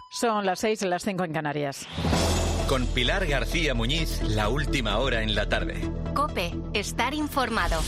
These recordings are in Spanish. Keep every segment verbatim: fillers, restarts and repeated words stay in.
Son las seis, las cinco en Canarias. Con Pilar García Muñiz, la última hora en la tarde. COPE, estar informado.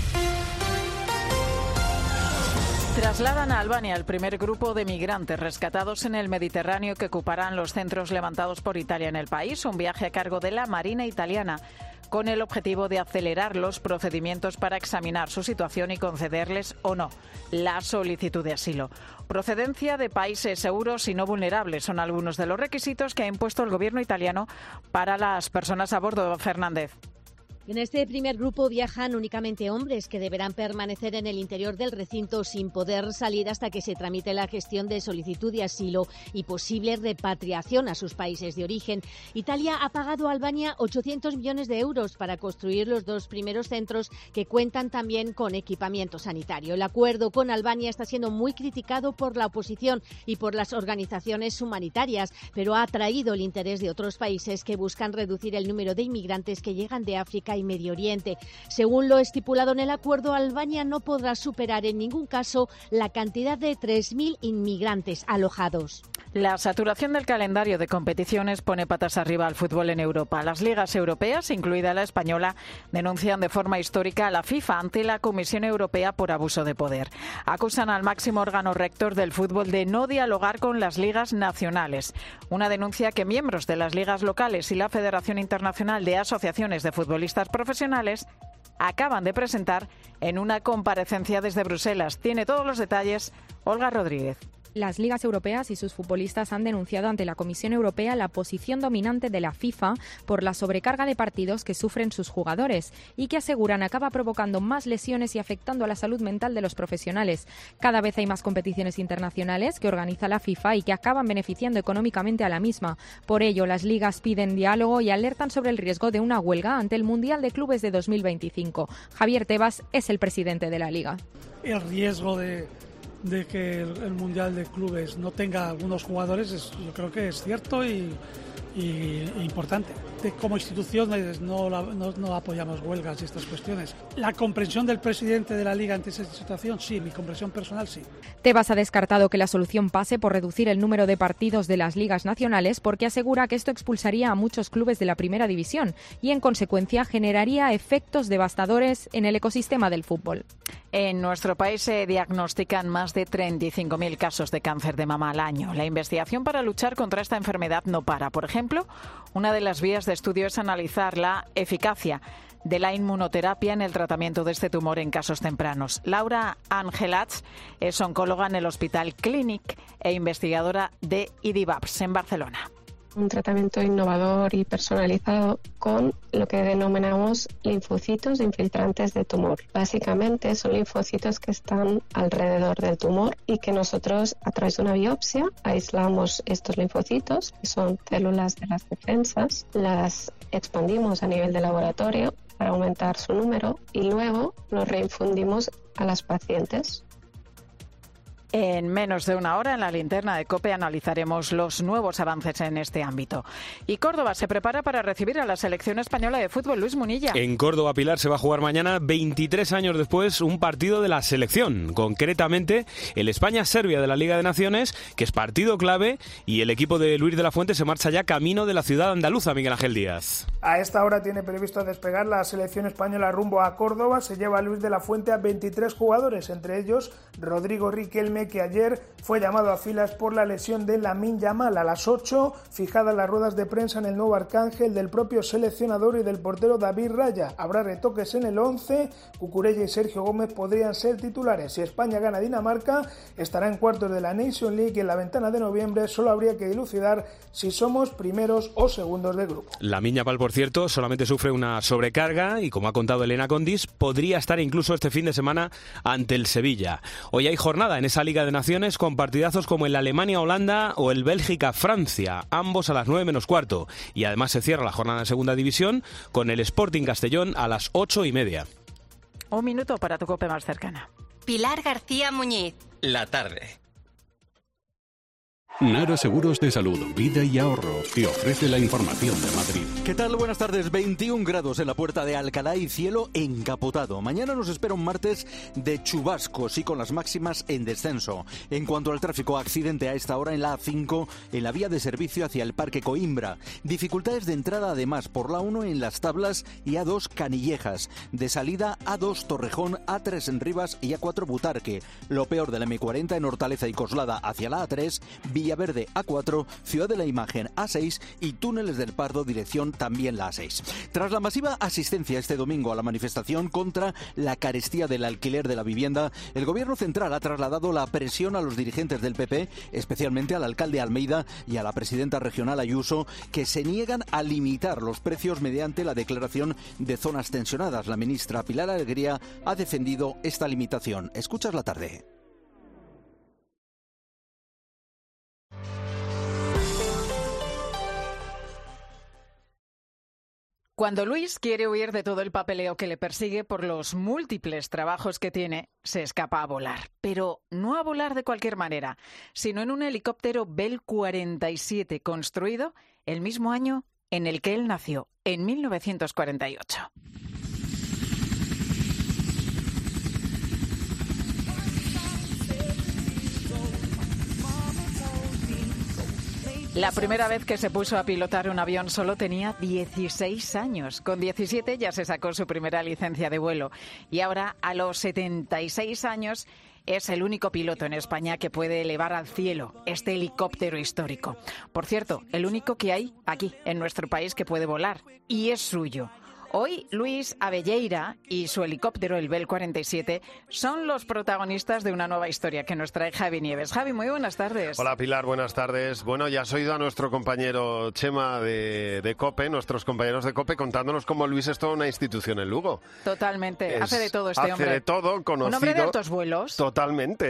Trasladan a Albania el primer grupo de migrantes rescatados en el Mediterráneo que ocuparán los centros levantados por Italia en el país. Un viaje a cargo de la Marina italiana, con el objetivo de acelerar los procedimientos para examinar su situación y concederles o no la solicitud de asilo. Procedencia de países seguros y no vulnerables son algunos de los requisitos que ha impuesto el gobierno italiano para las personas a bordo. Fernández. En este primer grupo viajan únicamente hombres que deberán permanecer en el interior del recinto sin poder salir hasta que se tramite la gestión de solicitud de asilo y posible repatriación a sus países de origen. Italia ha pagado a Albania ochocientos millones de euros para construir los dos primeros centros que cuentan también con equipamiento sanitario. El acuerdo con Albania está siendo muy criticado por la oposición y por las organizaciones humanitarias, pero ha atraído el interés de otros países que buscan reducir el número de inmigrantes que llegan de África y Medio Oriente. Según lo estipulado en el acuerdo, Albania no podrá superar en ningún caso la cantidad de tres mil inmigrantes alojados. La saturación del calendario de competiciones pone patas arriba al fútbol en Europa. Las ligas europeas, incluida la española, denuncian de forma histórica a la FIFA ante la Comisión Europea por abuso de poder. Acusan al máximo órgano rector del fútbol de no dialogar con las ligas nacionales. Una denuncia que miembros de las ligas locales y la Federación Internacional de Asociaciones de Futbolistas Profesionales acaban de presentar en una comparecencia desde Bruselas. Tiene todos los detalles Olga Rodríguez. Las ligas europeas y sus futbolistas han denunciado ante la Comisión Europea la posición dominante de la FIFA por la sobrecarga de partidos que sufren sus jugadores y que aseguran acaba provocando más lesiones y afectando a la salud mental de los profesionales. Cada vez hay más competiciones internacionales que organiza la FIFA y que acaban beneficiando económicamente a la misma. Por ello, las ligas piden diálogo y alertan sobre el riesgo de una huelga ante el Mundial de Clubes de dos mil veinticinco. Javier Tebas es el presidente de la liga. El riesgo de... de que el, el Mundial de Clubes no tenga algunos jugadores, es, yo creo que es cierto y, y, y importante. De, como instituciones no, la, no, no apoyamos huelgas y estas cuestiones. La comprensión del presidente de la Liga ante esa situación, sí, mi comprensión personal, sí. Tebas ha descartado que la solución pase por reducir el número de partidos de las ligas nacionales porque asegura que esto expulsaría a muchos clubes de la primera división y, en consecuencia, generaría efectos devastadores en el ecosistema del fútbol. En nuestro país se diagnostican más de treinta y cinco mil casos de cáncer de mama al año. La investigación para luchar contra esta enfermedad no para. Por ejemplo, una de las vías de estudio es analizar la eficacia de la inmunoterapia en el tratamiento de este tumor en casos tempranos. Laura Angelats es oncóloga en el Hospital Clínic e investigadora de IDIVAPS en Barcelona. Un tratamiento innovador y personalizado con lo que denominamos linfocitos infiltrantes de tumor. Básicamente son linfocitos que están alrededor del tumor y que nosotros a través de una biopsia aislamos estos linfocitos, que son células de las defensas, las expandimos a nivel de laboratorio para aumentar su número y luego los reinfundimos a las pacientes. En menos de una hora, en la linterna de COPE, analizaremos los nuevos avances en este ámbito. Y Córdoba se prepara para recibir a la selección española de fútbol. Luis Munilla. En Córdoba, Pilar, se va a jugar mañana, veintitrés años después, un partido de la selección. Concretamente, el España-Serbia de la Liga de Naciones, que es partido clave, y el equipo de Luis de la Fuente se marcha ya camino de la ciudad andaluza, Miguel Ángel Díaz. A esta hora tiene previsto despegar la selección española rumbo a Córdoba. Se lleva a Luis de la Fuente a veintitrés jugadores, entre ellos Rodrigo Riquelme, que ayer fue llamado a filas por la lesión de Lamine Yamal. A las ocho, fijadas las ruedas de prensa en el nuevo Arcángel del propio seleccionador y del portero David Raya. Habrá retoques en el once, Cucurella y Sergio Gómez podrían ser titulares. Si España gana a Dinamarca, estará en cuartos de la Nation League y en la ventana de noviembre solo habría que dilucidar si somos primeros o segundos del grupo. Lamine Yamal, por cierto, solamente sufre una sobrecarga y, como ha contado Elena Condis, podría estar incluso este fin de semana ante el Sevilla. Hoy hay jornada en esa Liga de Naciones con partidazos como el Alemania-Holanda o el Bélgica-Francia, ambos a las nueve menos cuarto. Y además se cierra la jornada en segunda división con el Sporting Castellón a las ocho y media. Un minuto para tu COPE más cercana. Pilar García Muñiz. La tarde. Nara Seguros de Salud, Vida y Ahorro te ofrece la información de Madrid. ¿Qué tal? Buenas tardes. veintiún grados en la puerta de Alcalá y cielo encapotado. Mañana nos espera un martes de chubascos y con las máximas en descenso. En cuanto al tráfico, accidente a esta hora en la A cinco, en la vía de servicio hacia el Parque Coimbra. Dificultades de entrada además por la uno en Las Tablas y A dos Canillejas. De salida A dos Torrejón, A tres en Rivas y A cuatro Butarque. Lo peor de la eme cuarenta en Hortaleza y Coslada hacia la A tres, Villaverde A cuatro, Ciudad de la Imagen A seis y Túneles del Pardo dirección también la A seis. Tras la masiva asistencia este domingo a la manifestación contra la carestía del alquiler de la vivienda, el Gobierno central ha trasladado la presión a los dirigentes del P P, especialmente al alcalde Almeida y a la presidenta regional Ayuso, que se niegan a limitar los precios mediante la declaración de zonas tensionadas. La ministra Pilar Alegría ha defendido esta limitación. Escuchas la tarde. Cuando Luis quiere huir de todo el papeleo que le persigue por los múltiples trabajos que tiene, se escapa a volar. Pero no a volar de cualquier manera, sino en un helicóptero Bell cuarenta y siete construido el mismo año en el que él nació, en mil novecientos cuarenta y ocho. La primera vez que se puso a pilotar un avión solo tenía dieciséis años. Con diecisiete ya se sacó su primera licencia de vuelo. Y ahora, a los setenta y seis años, es el único piloto en España que puede elevar al cielo este helicóptero histórico. Por cierto, el único que hay aquí, en nuestro país, que puede volar. Y es suyo. Hoy, Luis Abelleira y su helicóptero, el Bell cuarenta y siete, son los protagonistas de una nueva historia que nos trae Javi Nieves. Javi, muy buenas tardes. Hola, Pilar, buenas tardes. Bueno, ya has oído a nuestro compañero Chema de, de COPE, nuestros compañeros de COPE, contándonos cómo Luis es toda una institución en Lugo. Totalmente, Es, hace de todo este hace hombre. Hace de todo, conocido. Un hombre de altos vuelos. Totalmente.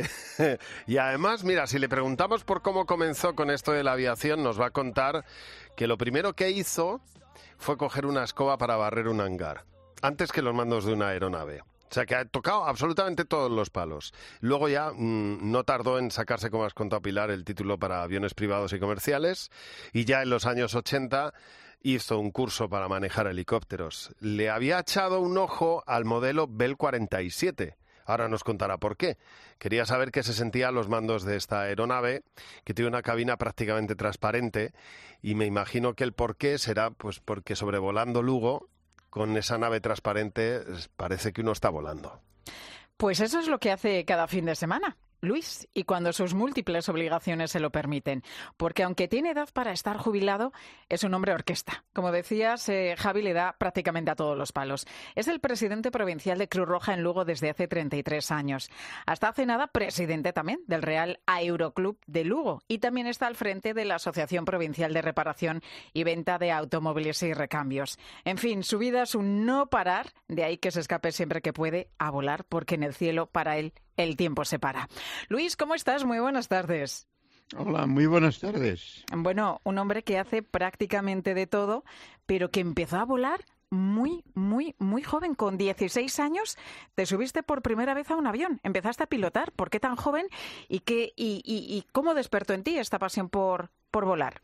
Y además, mira, si le preguntamos por cómo comenzó con esto de la aviación, nos va a contar que lo primero que hizo fue coger una escoba para barrer un hangar, antes que los mandos de una aeronave. O sea, que ha tocado absolutamente todos los palos. Luego ya mmm, no tardó en sacarse, como has contado, Pilar, el título para aviones privados y comerciales, y ya en los años ochenta hizo un curso para manejar helicópteros. Le había echado un ojo al modelo Bell cuarenta y siete. Ahora nos contará por qué. Quería saber qué se sentía a los mandos de esta aeronave, que tiene una cabina prácticamente transparente, y me imagino que el por qué será pues porque sobrevolando Lugo, con esa nave transparente, parece que uno está volando. Pues eso es lo que hace cada fin de semana Luis, y cuando sus múltiples obligaciones se lo permiten, porque aunque tiene edad para estar jubilado, es un hombre orquesta. Como decías, eh, Javi le da prácticamente a todos los palos. Es el presidente provincial de Cruz Roja en Lugo desde hace treinta y tres años. Hasta hace nada, presidente también del Real Aeroclub de Lugo, y también está al frente de la Asociación Provincial de Reparación y Venta de Automóviles y Recambios. En fin, su vida es un no parar, de ahí que se escape siempre que puede a volar, porque en el cielo para él el tiempo se para. Luis, ¿cómo estás? Muy buenas tardes. Hola, muy buenas tardes. Bueno, un hombre que hace prácticamente de todo, pero que empezó a volar muy, muy, muy joven. Con dieciséis años te subiste por primera vez a un avión, empezaste a pilotar. ¿Por qué tan joven? ¿Y, qué, y, y, y cómo despertó en ti esta pasión por, por volar?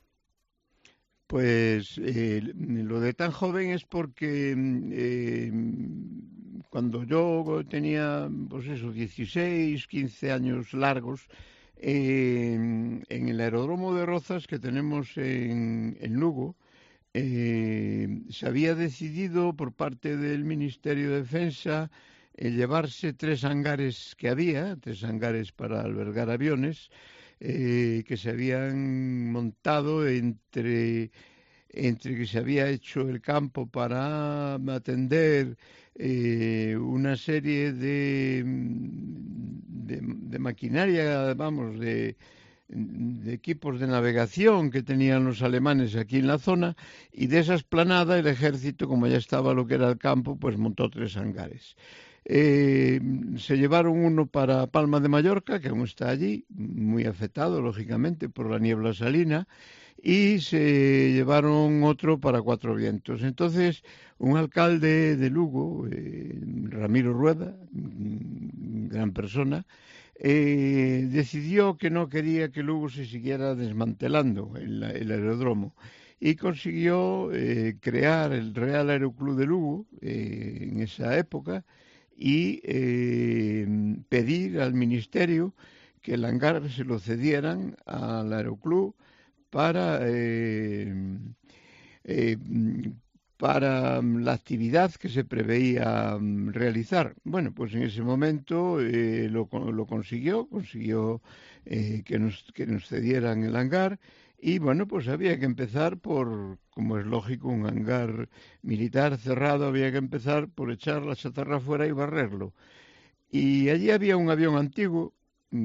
Pues eh, lo de tan joven es porque eh, cuando yo tenía, pues eso, dieciséis, quince años largos, eh, en el aeródromo de Rozas que tenemos en, en Lugo, eh, se había decidido por parte del Ministerio de Defensa eh, llevarse tres hangares que había, tres hangares para albergar aviones, Eh, que se habían montado entre, entre que se había hecho el campo para atender eh, una serie de, de, de maquinaria, vamos, de, de equipos de navegación que tenían los alemanes aquí en la zona, y de esa esplanada el ejército, como ya estaba lo que era el campo, pues montó tres hangares. Eh, se llevaron uno para Palma de Mallorca, que aún está allí, muy afectado, lógicamente, por la niebla salina, y se llevaron otro para Cuatro Vientos. Entonces, un alcalde de Lugo, eh, Ramiro Rueda, gran persona, eh, decidió que no quería que Lugo se siguiera desmantelando el, el aeródromo y consiguió eh, crear el Real Aeroclub de Lugo eh, en esa época y eh, pedir al Ministerio que el hangar se lo cedieran al Aeroclub para, eh, eh, para la actividad que se preveía realizar. Bueno, pues en ese momento eh, lo, lo consiguió, consiguió eh, que, nos, que nos cedieran el hangar. Y bueno, pues había que empezar por, como es lógico, un hangar militar cerrado, había que empezar por echar la chatarra afuera y barrerlo. Y allí había un avión antiguo,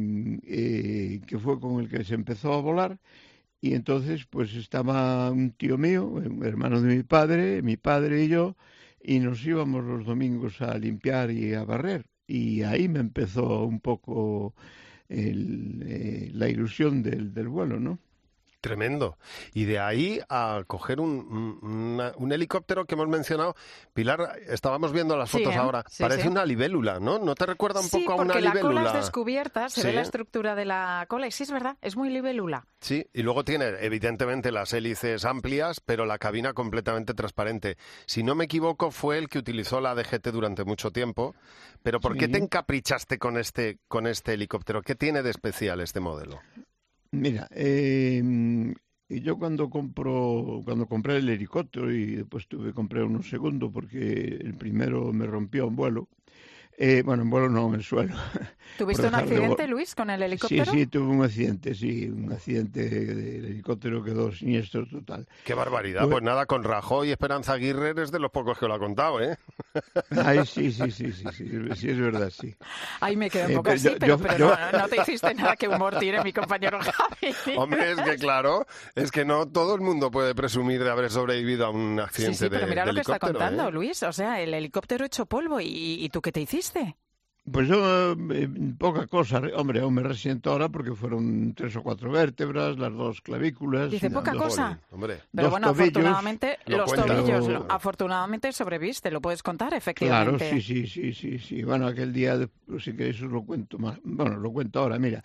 eh, que fue con el que se empezó a volar, y entonces pues estaba un tío mío, un hermano de mi padre, mi padre y yo, y nos íbamos los domingos a limpiar y a barrer. Y ahí me empezó un poco el, eh, la ilusión del, del vuelo, ¿no? Tremendo. Y de ahí a coger un, un, un helicóptero que hemos mencionado. Pilar, estábamos viendo las fotos sí, ¿eh? ahora. Sí, Parece sí. una libélula, ¿no? ¿No te recuerda un sí, poco a una libélula? Sí, porque la cola es descubierta, se sí. ve la estructura de la cola y sí, es verdad, es muy libélula. Sí, y luego tiene evidentemente las hélices amplias, pero la cabina completamente transparente. Si no me equivoco, fue el que utilizó la D G T durante mucho tiempo. Pero ¿por sí. qué te encaprichaste con este, con este helicóptero? ¿Qué tiene de especial este modelo? Mira, eh, yo cuando compro, cuando compré el helicóptero y después tuve que comprar uno segundo porque el primero me rompió en vuelo. Eh, bueno, en vuelo no, en el suelo. ¿Tuviste un accidente, de... Luis, con el helicóptero? Sí, sí, tuve un accidente, sí, un accidente del helicóptero, quedó siniestro total. ¡Qué barbaridad! Pues, pues nada, con Rajoy y Esperanza Aguirre eres de los pocos que lo ha contado, ¿eh? Ay, sí, sí, sí, sí, sí, sí, es verdad, sí. Ay, me quedé un poco eh, así, yo, pero, yo, pero yo... No, no te hiciste nada que humor tiene mi compañero Javi. Hombre, es que claro, es que no todo el mundo puede presumir de haber sobrevivido a un accidente sí, sí, de, pero mira de lo que está contando, ¿eh? Luis, o sea, el helicóptero hecho polvo, ¿y, y tú qué te hiciste? Pues yo, eh, poca cosa, hombre, aún me resiento ahora porque fueron tres o cuatro vértebras, las dos clavículas. Dice poca dos, cosa. Hombre. Pero bueno, tobillos, afortunadamente, los cuenta. tobillos, Pero... afortunadamente sobreviviste, lo puedes contar, efectivamente. Claro, sí, sí, sí, sí, sí. Bueno, aquel día, sí que eso lo cuento más. Bueno, lo cuento ahora, mira.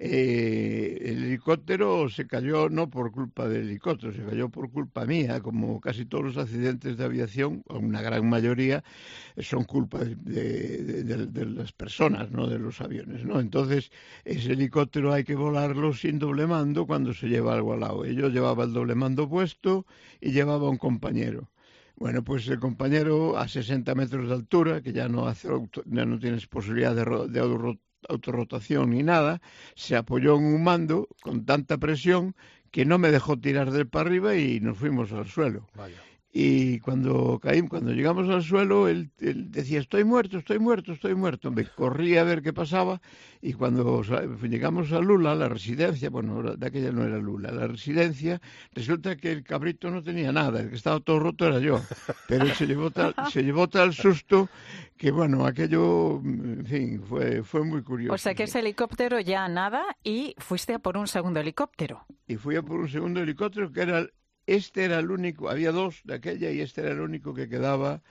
Eh, el helicóptero se cayó no por culpa del helicóptero, se cayó por culpa mía, como casi todos los accidentes de aviación, una gran mayoría, son culpa de, de, de, de las personas, ¿no? De los aviones, ¿no? Entonces, ese helicóptero hay que volarlo sin doble mando cuando se lleva algo al lado. Yo llevaba el doble mando puesto y llevaba un compañero. Bueno, pues el compañero a sesenta metros de altura, que ya no hace auto, ya no tienes posibilidad de, de auto, autorrotación ni nada, se apoyó en un mando con tanta presión que no me dejó tirar del para arriba y nos fuimos al suelo. Vaya. Y cuando caímos, cuando llegamos al suelo, él, él decía, estoy muerto, estoy muerto, estoy muerto. Me corrí a ver qué pasaba y cuando llegamos a Lula, la residencia, bueno, de aquella no era Lula, la residencia, resulta que el cabrito no tenía nada, el que estaba todo roto era yo. Pero él se llevó tal, se llevó tal susto que, bueno, aquello, en fin, fue, fue muy curioso. O sea que ese helicóptero ya nada y fuiste a por un segundo helicóptero. Y fui a por un segundo helicóptero que era... Este era el único, había dos de aquella y este era el único que quedaba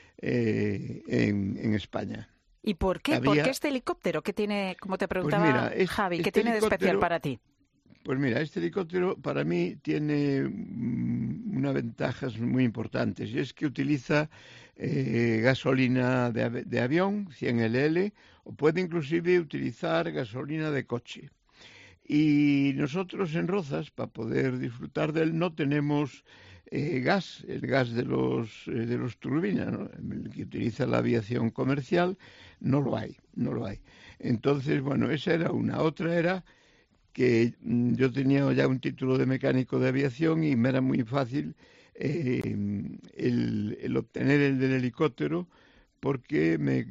eh, en, en España. ¿Y por qué? Había... ¿Por qué este helicóptero? ¿Qué tiene, como te preguntaba pues mira, es, Javi, qué este tiene de especial para ti? Pues mira, este helicóptero para mí tiene mm, unas ventajas muy importantes y es que utiliza eh, gasolina de, de avión, cien L L, o puede inclusive utilizar gasolina de coche. Y nosotros en Rozas, para poder disfrutar de él, no tenemos eh, gas, el gas de los eh, de los turbinas, ¿no? El que utiliza la aviación comercial, no lo hay, no lo hay. Entonces, bueno, esa era una. Otra era que mm, yo tenía ya un título de mecánico de aviación y me era muy fácil eh, el, el obtener el del helicóptero porque me,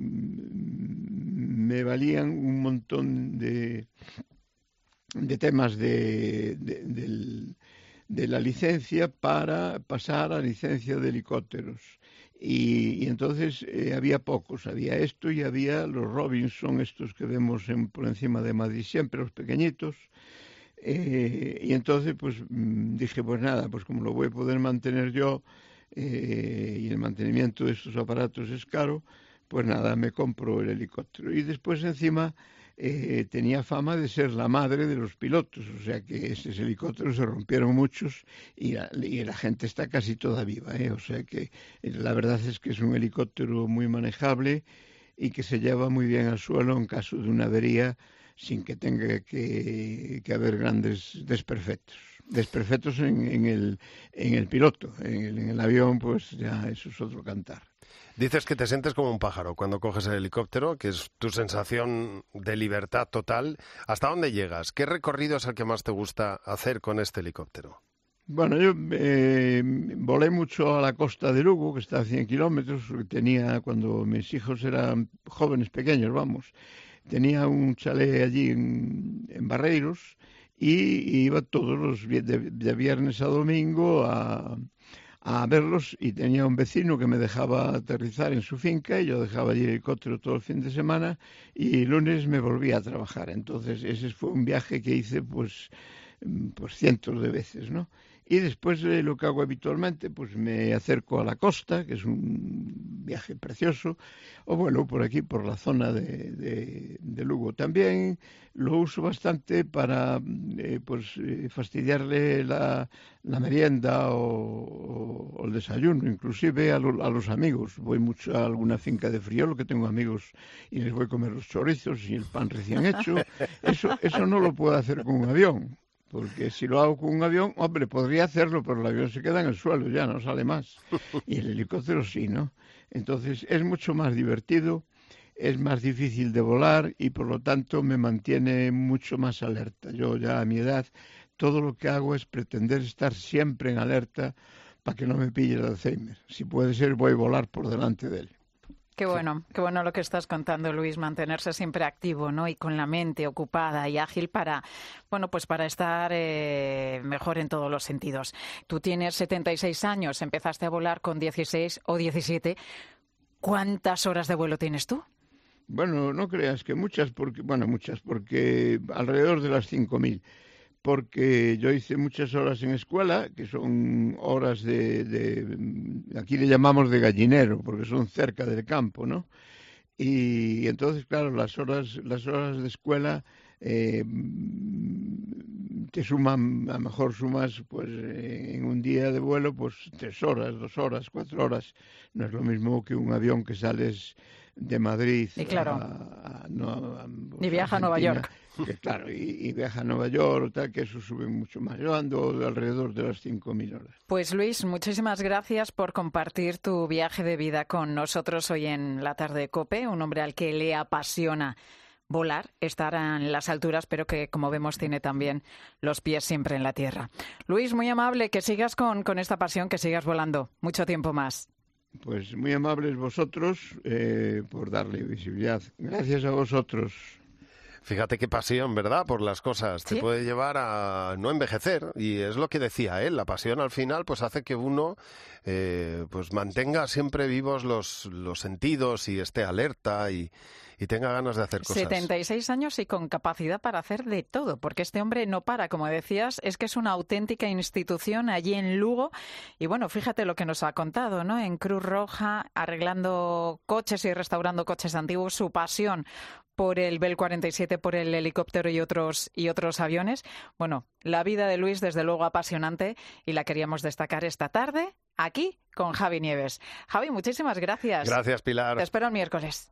me valían un montón de... de temas de, de, de, de la licencia para pasar a licencia de helicópteros. Y, y entonces eh, había pocos, había esto y había los Robinson, estos que vemos en, por encima de Madrid siempre, los pequeñitos. Eh, y entonces pues dije, pues nada, pues como lo voy a poder mantener yo eh, y el mantenimiento de estos aparatos es caro, pues nada, me compro el helicóptero. Y después encima... eh, tenía fama de ser la madre de los pilotos, o sea que esos helicópteros se rompieron muchos y la, y la gente está casi toda viva, ¿eh? O sea que eh, la verdad es que es un helicóptero muy manejable y que se lleva muy bien al suelo en caso de una avería sin que tenga que, que haber grandes desperfectos. Desperfectos en, en, el, en el piloto, en el, en el avión pues ya eso es otro cantar. Dices que te sientes como un pájaro cuando coges el helicóptero, que es tu sensación de libertad total. ¿Hasta dónde llegas? ¿Qué recorrido es el que más te gusta hacer con este helicóptero? Bueno, yo eh, volé mucho a la costa de Lugo, que está a cien kilómetros. Tenía, cuando mis hijos eran jóvenes, pequeños, vamos, tenía un chalet allí en, en Barreiros y, y iba todos los de, de viernes a domingo a... a verlos, y tenía un vecino que me dejaba aterrizar en su finca y yo dejaba allí el helicóptero todo el fin de semana y el lunes me volvía a trabajar. Entonces ese fue un viaje que hice pues, pues cientos de veces, ¿no? Y después de lo que hago habitualmente, pues me acerco a la costa, que es un viaje precioso, o bueno, por aquí, por la zona de, de, de Lugo. También lo uso bastante para eh, pues eh, fastidiarle la, la merienda o, o, o el desayuno, inclusive a, lo, a los amigos. Voy mucho a alguna finca de Friol, que tengo amigos, y les voy a comer los chorizos y el pan recién hecho. Eso, eso no lo puedo hacer con un avión. Porque si lo hago con un avión, hombre, podría hacerlo, pero el avión se queda en el suelo, ya no sale más. Y el helicóptero sí, ¿no? Entonces es mucho más divertido, es más difícil de volar y por lo tanto me mantiene mucho más alerta. Yo ya a mi edad, todo lo que hago es pretender estar siempre en alerta para que no me pille el Alzheimer. Si puede ser, voy a volar por delante de él. Qué bueno, qué bueno lo que estás contando, Luis, mantenerse siempre activo, ¿no? Y con la mente ocupada y ágil para, bueno, pues para estar eh, mejor en todos los sentidos. Tú tienes setenta y seis años, empezaste a volar con dieciséis o diecisiete. ¿Cuántas horas de vuelo tienes tú? Bueno, no creas que muchas, porque, bueno, muchas, porque alrededor de las cinco mil. Porque yo hice muchas horas en escuela, que son horas de, de, aquí le llamamos de gallinero, porque son cerca del campo, ¿no? Y entonces, claro, las horas, las horas de escuela eh, te suman, a lo mejor sumas, pues en un día de vuelo, pues tres horas, dos horas, cuatro horas. No es lo mismo que un avión que sales de Madrid y claro, a, a, no, a, pues, y viaja a Nueva York. Que, claro, y, y viaja a Nueva York, tal, que eso sube mucho más. Yo ando alrededor de las cinco mil horas. Pues Luis, muchísimas gracias por compartir tu viaje de vida con nosotros hoy en la tarde de COPE, un hombre al que le apasiona volar, estar en las alturas, pero que, como vemos, tiene también los pies siempre en la tierra. Luis, muy amable, que sigas con, con esta pasión, que sigas volando mucho tiempo más. Pues muy amables vosotros eh, por darle visibilidad. Gracias a vosotros. Fíjate qué pasión, ¿verdad?, por las cosas. ¿Sí? Te puede llevar a no envejecer. Y es lo que decía él, la pasión al final pues hace que uno eh, pues mantenga siempre vivos los, los sentidos y esté alerta y, y tenga ganas de hacer cosas. setenta y seis años y con capacidad para hacer de todo, porque este hombre no para, como decías, es que es una auténtica institución allí en Lugo. Y bueno, fíjate lo que nos ha contado, ¿no? En Cruz Roja, arreglando coches y restaurando coches antiguos, su pasión por el Bell cuarenta y siete, por el helicóptero y otros y otros aviones. Bueno, la vida de Luis, desde luego, apasionante, y la queríamos destacar esta tarde aquí con Javi Nieves. Javi, muchísimas gracias. Gracias, Pilar. Te espero el miércoles.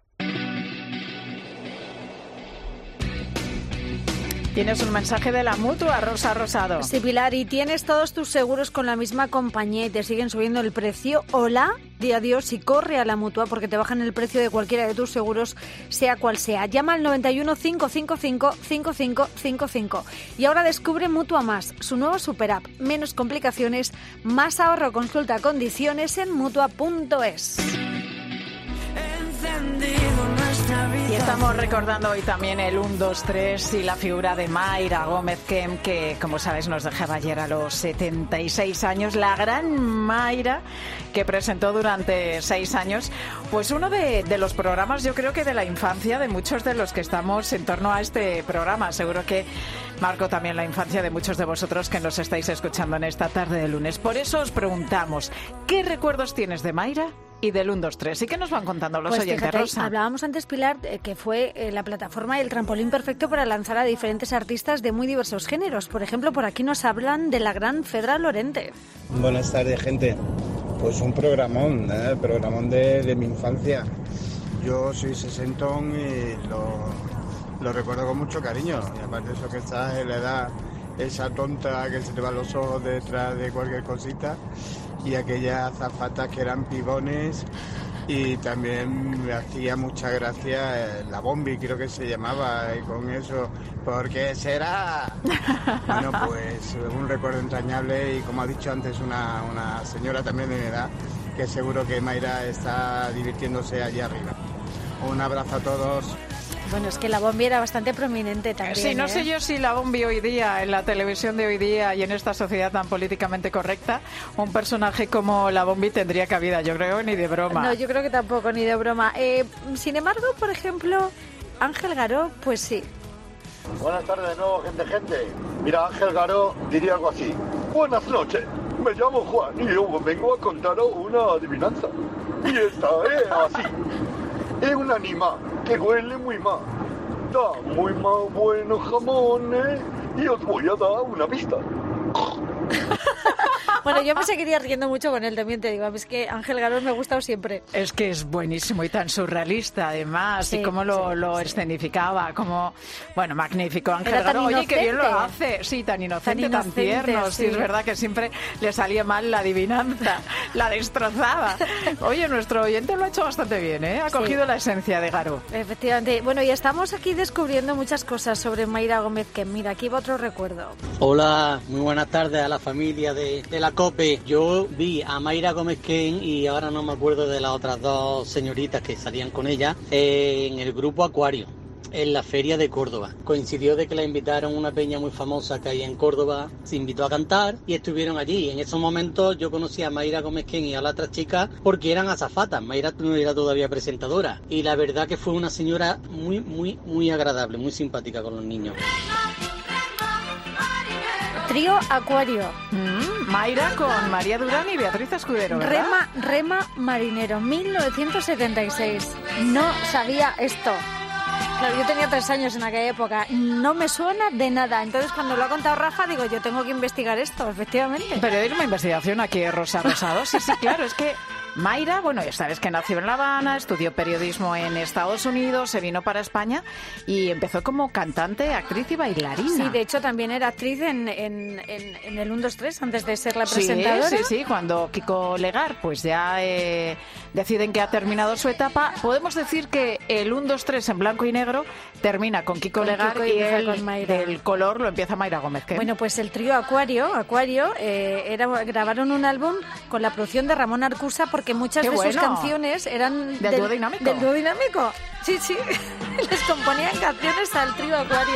Tienes un mensaje de la Mutua, Rosa Rosado. Sí, Pilar, y tienes todos tus seguros con la misma compañía y te siguen subiendo el precio. Hola, di adiós y corre a la Mutua porque te bajan el precio de cualquiera de tus seguros, sea cual sea. Llama al noventa y uno, cinco cinco cinco, cinco cinco cinco cinco. Y ahora descubre Mutua Más, su nueva super app. Menos complicaciones, más ahorro. Consulta condiciones en mutua punto es. Y estamos recordando hoy también el uno, dos, tres y la figura de Mayra Gómez Kem, que, como sabes, nos dejaba ayer a los setenta y seis años. La gran Mayra, que presentó durante seis años pues uno de, de los programas, yo creo que de la infancia de muchos de los que estamos en torno a este programa. Seguro que marcó también la infancia de muchos de vosotros que nos estáis escuchando en esta tarde de lunes. Por eso os preguntamos, ¿qué recuerdos tienes de Mayra y del uno dos tres. ¿Y qué nos van contando los pues oyentes, fíjate, Rosa? Hablábamos antes, Pilar, eh, que fue eh, la plataforma y el trampolín perfecto para lanzar a diferentes artistas de muy diversos géneros. Por ejemplo, por aquí nos hablan de la gran Fedra Lorente. Buenas tardes, gente. Pues un programón, ¿eh? programón de, de mi infancia. Yo soy sesentón y lo, lo recuerdo con mucho cariño. Y aparte de eso que estás en la edad, esa tonta que se te van los ojos detrás de cualquier cosita, y aquellas azafatas que eran pibones, y también me hacía mucha gracia la Bombi, creo que se llamaba, y con eso, ¿por qué será? Bueno, pues un recuerdo entrañable, y como ha dicho antes una, una señora también de mi edad, que seguro que Mayra está divirtiéndose allí arriba. Un abrazo a todos. Bueno, es que la Bombi era bastante prominente también. Sí, no ¿eh? sé yo si la Bombi hoy día, en la televisión de hoy día y en esta sociedad tan políticamente correcta, un personaje como la Bombi tendría cabida, yo creo, ni de broma. No, yo creo que tampoco, ni de broma. Eh, sin embargo, por ejemplo, Ángel Garó, pues sí. Buenas tardes de nuevo, gente, gente. Mira, Ángel Garó diría algo así. Buenas noches, me llamo Juan y yo vengo a contaros una adivinanza. Y esta es así. Es un animal que huele muy mal. Da muy mal buenos jamones y os voy a dar una pista. Bueno, yo me seguiría riendo mucho con él también, te digo. Es que Ángel Garó me ha gustado siempre. Es que es buenísimo y tan surrealista, además, Sí, y cómo lo, sí, lo sí. escenificaba, como, bueno, magnífico. Ángel Era tan Garó, oye, qué bien lo inocente. hace. Sí, tan inocente, tan, inocente, tierno. Sí. sí. Es verdad que siempre le salía mal la adivinanza, la destrozaba. Oye, nuestro oyente lo ha hecho bastante bien, ¿eh? Ha Sí. cogido la esencia de Garó. Efectivamente. Bueno, y estamos aquí descubriendo muchas cosas sobre Mayra Gómez, que mira, aquí va otro recuerdo. Hola, muy buenas tardes a la familia de, de la COPE. Yo vi a Mayra Gómez Ken y ahora no me acuerdo de las otras dos señoritas que salían con ella eh, en el grupo Acuario, en la feria de Córdoba. Coincidió de que la invitaron a una peña muy famosa que hay en Córdoba, se invitó a cantar y estuvieron allí. En esos momentos yo conocí a Mayra Gómez Ken y a la otra chica porque eran azafatas. Mayra no era todavía presentadora y la verdad que fue una señora muy, muy, muy agradable, muy simpática con los niños. Trío Acuario. Mm, Mayra con María Durán y Beatriz Escudero, ¿verdad? Rema, Rema Marinero, mil novecientos setenta y seis. No sabía esto. Claro, yo tenía tres años en aquella época. No me suena de nada. Entonces, cuando lo ha contado Rafa, digo, yo tengo que investigar esto, efectivamente. Periodismo de investigación aquí, Rosa Rosado. Sí, sí, claro, es que Mayra, bueno, ya sabes que nació en La Habana, estudió periodismo en Estados Unidos, se vino para España y empezó como cantante, actriz y bailarina. Sí, de hecho también era actriz en, en, en, en el uno dos tres antes de ser la Sí, presentadora. sí, sí, cuando Kiko Legar pues ya eh, deciden que ha terminado su etapa, podemos decir que el uno dos tres en blanco y negro termina con Kiko Con Legar Kiko y y empieza el con Mayra. del color lo empieza Mayra Gómez. ¿Qué? Bueno, pues el trío Acuario, Acuario eh, era, grabaron un álbum con la producción de Ramón Arcusa porque muchas ¡Qué de sus bueno! canciones eran ¿Del dúo dinámico? Del dúo dinámico. Sí, sí. Les componían canciones al trío Acuario.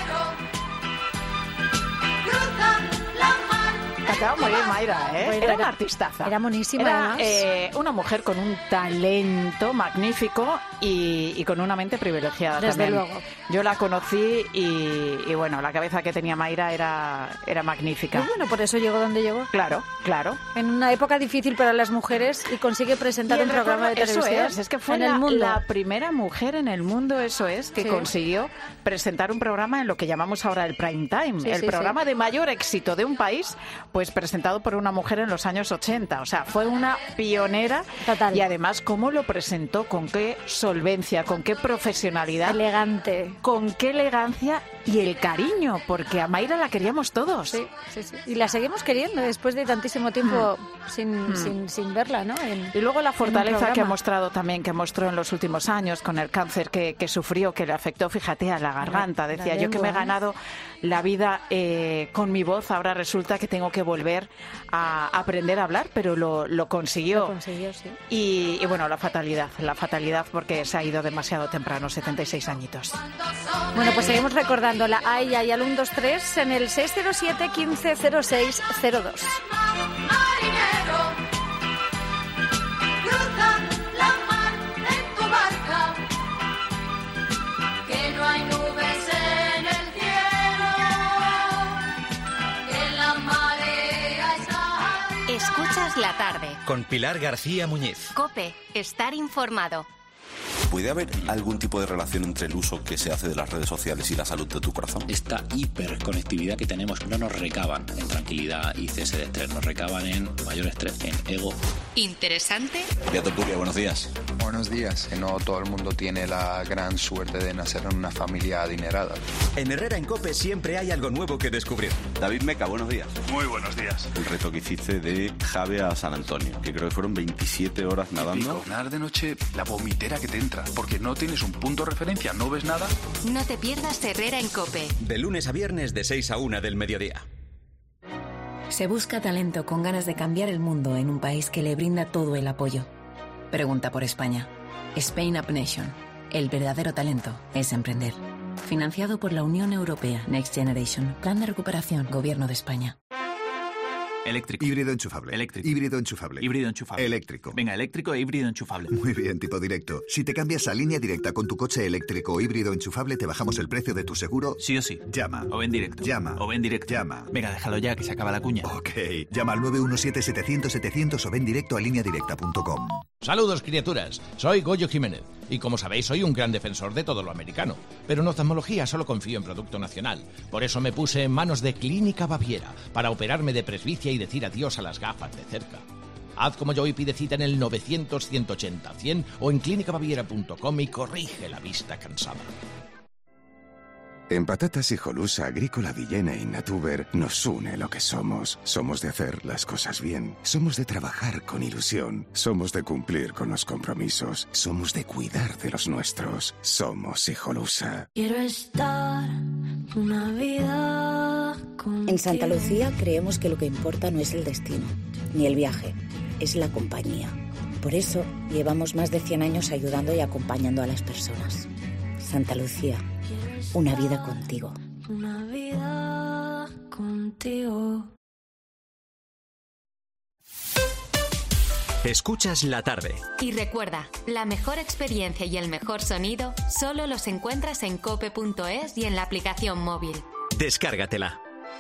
Cantaba muy bien Mayra, ¿eh? Mayra Era era- una artistaza. era monísima, Era además. eh, una mujer con un talento magnífico y, y con una mente privilegiada Desde también. luego. Yo la conocí y, y, bueno, la cabeza que tenía Mayra era, era magnífica. Y bueno, por eso llegó donde llegó. Claro, claro. En una época difícil para las mujeres y consigue presentar Y un el programa de recuerdo- televisión. Eso es, es que fue en la, el mundo. la primera mujer en el mundo, eso es, que Sí. consiguió presentar un programa en lo que llamamos ahora el prime time, Sí, el sí, programa sí. de mayor éxito de un país, pues presentado por una mujer en los años ochenta. O sea, fue una pionera. Total. Y además, cómo lo presentó, con qué solvencia, con qué profesionalidad. Elegante. Con qué elegancia y el cariño, porque a Mayra la queríamos todos. Sí, sí, sí. Y la seguimos queriendo después de tantísimo tiempo sin, Mm. sin, sin verla, ¿no? En- Y luego la en un fortaleza que ha programa. mostrado también, que mostró en los últimos años con el cáncer que, que sufrió, que le afectó, fíjate, a la garganta. La- la Decía, yo que me he lengua. ganado la vida eh, con mi voz, ahora resulta que tengo que volver a aprender a hablar, pero lo, lo consiguió. Lo consiguió, sí. Y, y bueno, la fatalidad, la fatalidad porque se ha ido demasiado temprano, setenta y seis añitos. Bueno, pues seguimos recordándola. Ay, ay, al uno dos tres en el seis cero siete, quince cero seis cero dos. La mar en tu barca, que no hay nubes en el cielo, que la marea está. Escuchas Escuchas la tarde. Con Pilar García Muñiz. COPE. Estar informado. ¿Puede haber algún tipo de relación entre el uso que se hace de las redes sociales y la salud de tu corazón? Esta hiperconectividad que tenemos no nos recaban en tranquilidad y cese de estrés, nos recaban en mayor estrés, en ego. ¿Interesante? María Tertulia, buenos días. Buenos días. Que no todo el mundo tiene la gran suerte de nacer en una familia adinerada. En Herrera en COPE siempre hay algo nuevo que descubrir. David Meca, buenos días. Muy buenos días. El reto que hiciste de Jave a San Antonio, que creo que fueron veintisiete horas nadando. Pico, nadar de noche, la vomitera que te entra, porque no tienes un punto de referencia, no ves nada. No te pierdas Herrera en COPE. De lunes a viernes de seis a una del mediodía. Se busca talento con ganas de cambiar el mundo en un país que le brinda todo el apoyo. Pregunta por España. Spain Up Nation. El verdadero talento es emprender. Financiado por la Unión Europea. Next Generation. Plan de recuperación. Gobierno de España. Eléctrico. Híbrido enchufable. Eléctrico. Híbrido enchufable. Híbrido enchufable. Eléctrico. Venga, eléctrico e híbrido enchufable. Muy bien, tipo directo. Si te cambias a Línea Directa con tu coche eléctrico o híbrido enchufable, te bajamos el precio de tu seguro. Sí o sí. Llama. O ven directo. Llama. O ven directo. Llama. Venga, déjalo ya, que se acaba la cuña. Ok. Llama al nueve uno siete setecientos setecientos o ven directo a línea directa punto com. Saludos, criaturas. Soy Goyo Jiménez. Y como sabéis, soy un gran defensor de todo lo americano. Pero en oftalmología solo confío en producto nacional. Por eso me puse en manos de Clínica Baviera para operarme de presbicia y decir adiós a las gafas de cerca. Haz como yo y pide cita en el novecientos ciento ochenta cien o en clínica baviera punto com y corrige la vista cansada. En Patatas Hijolusa, Agrícola Villena y Natuber nos une lo que somos. Somos de hacer las cosas bien. Somos de trabajar con ilusión. Somos de cumplir con los compromisos. Somos de cuidar de los nuestros. Somos Hijolusa. Quiero estar una vida contigo. En Santa Lucía creemos que lo que importa no es el destino, ni el viaje, es la compañía. Por eso llevamos más de cien años ayudando y acompañando a las personas. Santa Lucía, una vida contigo. Una vida contigo. Escuchas la tarde. Y recuerda, la mejor experiencia y el mejor sonido solo los encuentras en cope punto es y en la aplicación móvil. Descárgatela.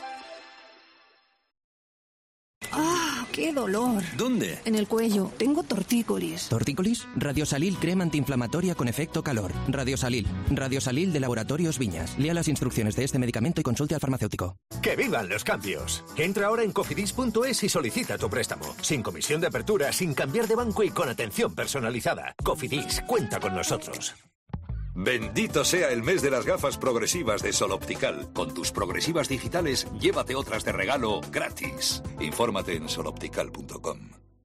¡Ah, qué dolor! ¿Dónde? En el cuello. Tengo tortícolis. ¿Tortícolis? Radiosalil crema antiinflamatoria con efecto calor. Radiosalil. Radiosalil de Laboratorios Viñas. Lea las instrucciones de este medicamento y consulte al farmacéutico. ¡Que vivan los cambios! Entra ahora en cofidis punto es y solicita tu préstamo. Sin comisión de apertura, sin cambiar de banco y con atención personalizada. Cofidis, cuenta con nosotros. Bendito sea el mes de las gafas progresivas de Sol Optical. Con tus progresivas digitales, llévate otras de regalo gratis. Infórmate en sol optical punto com.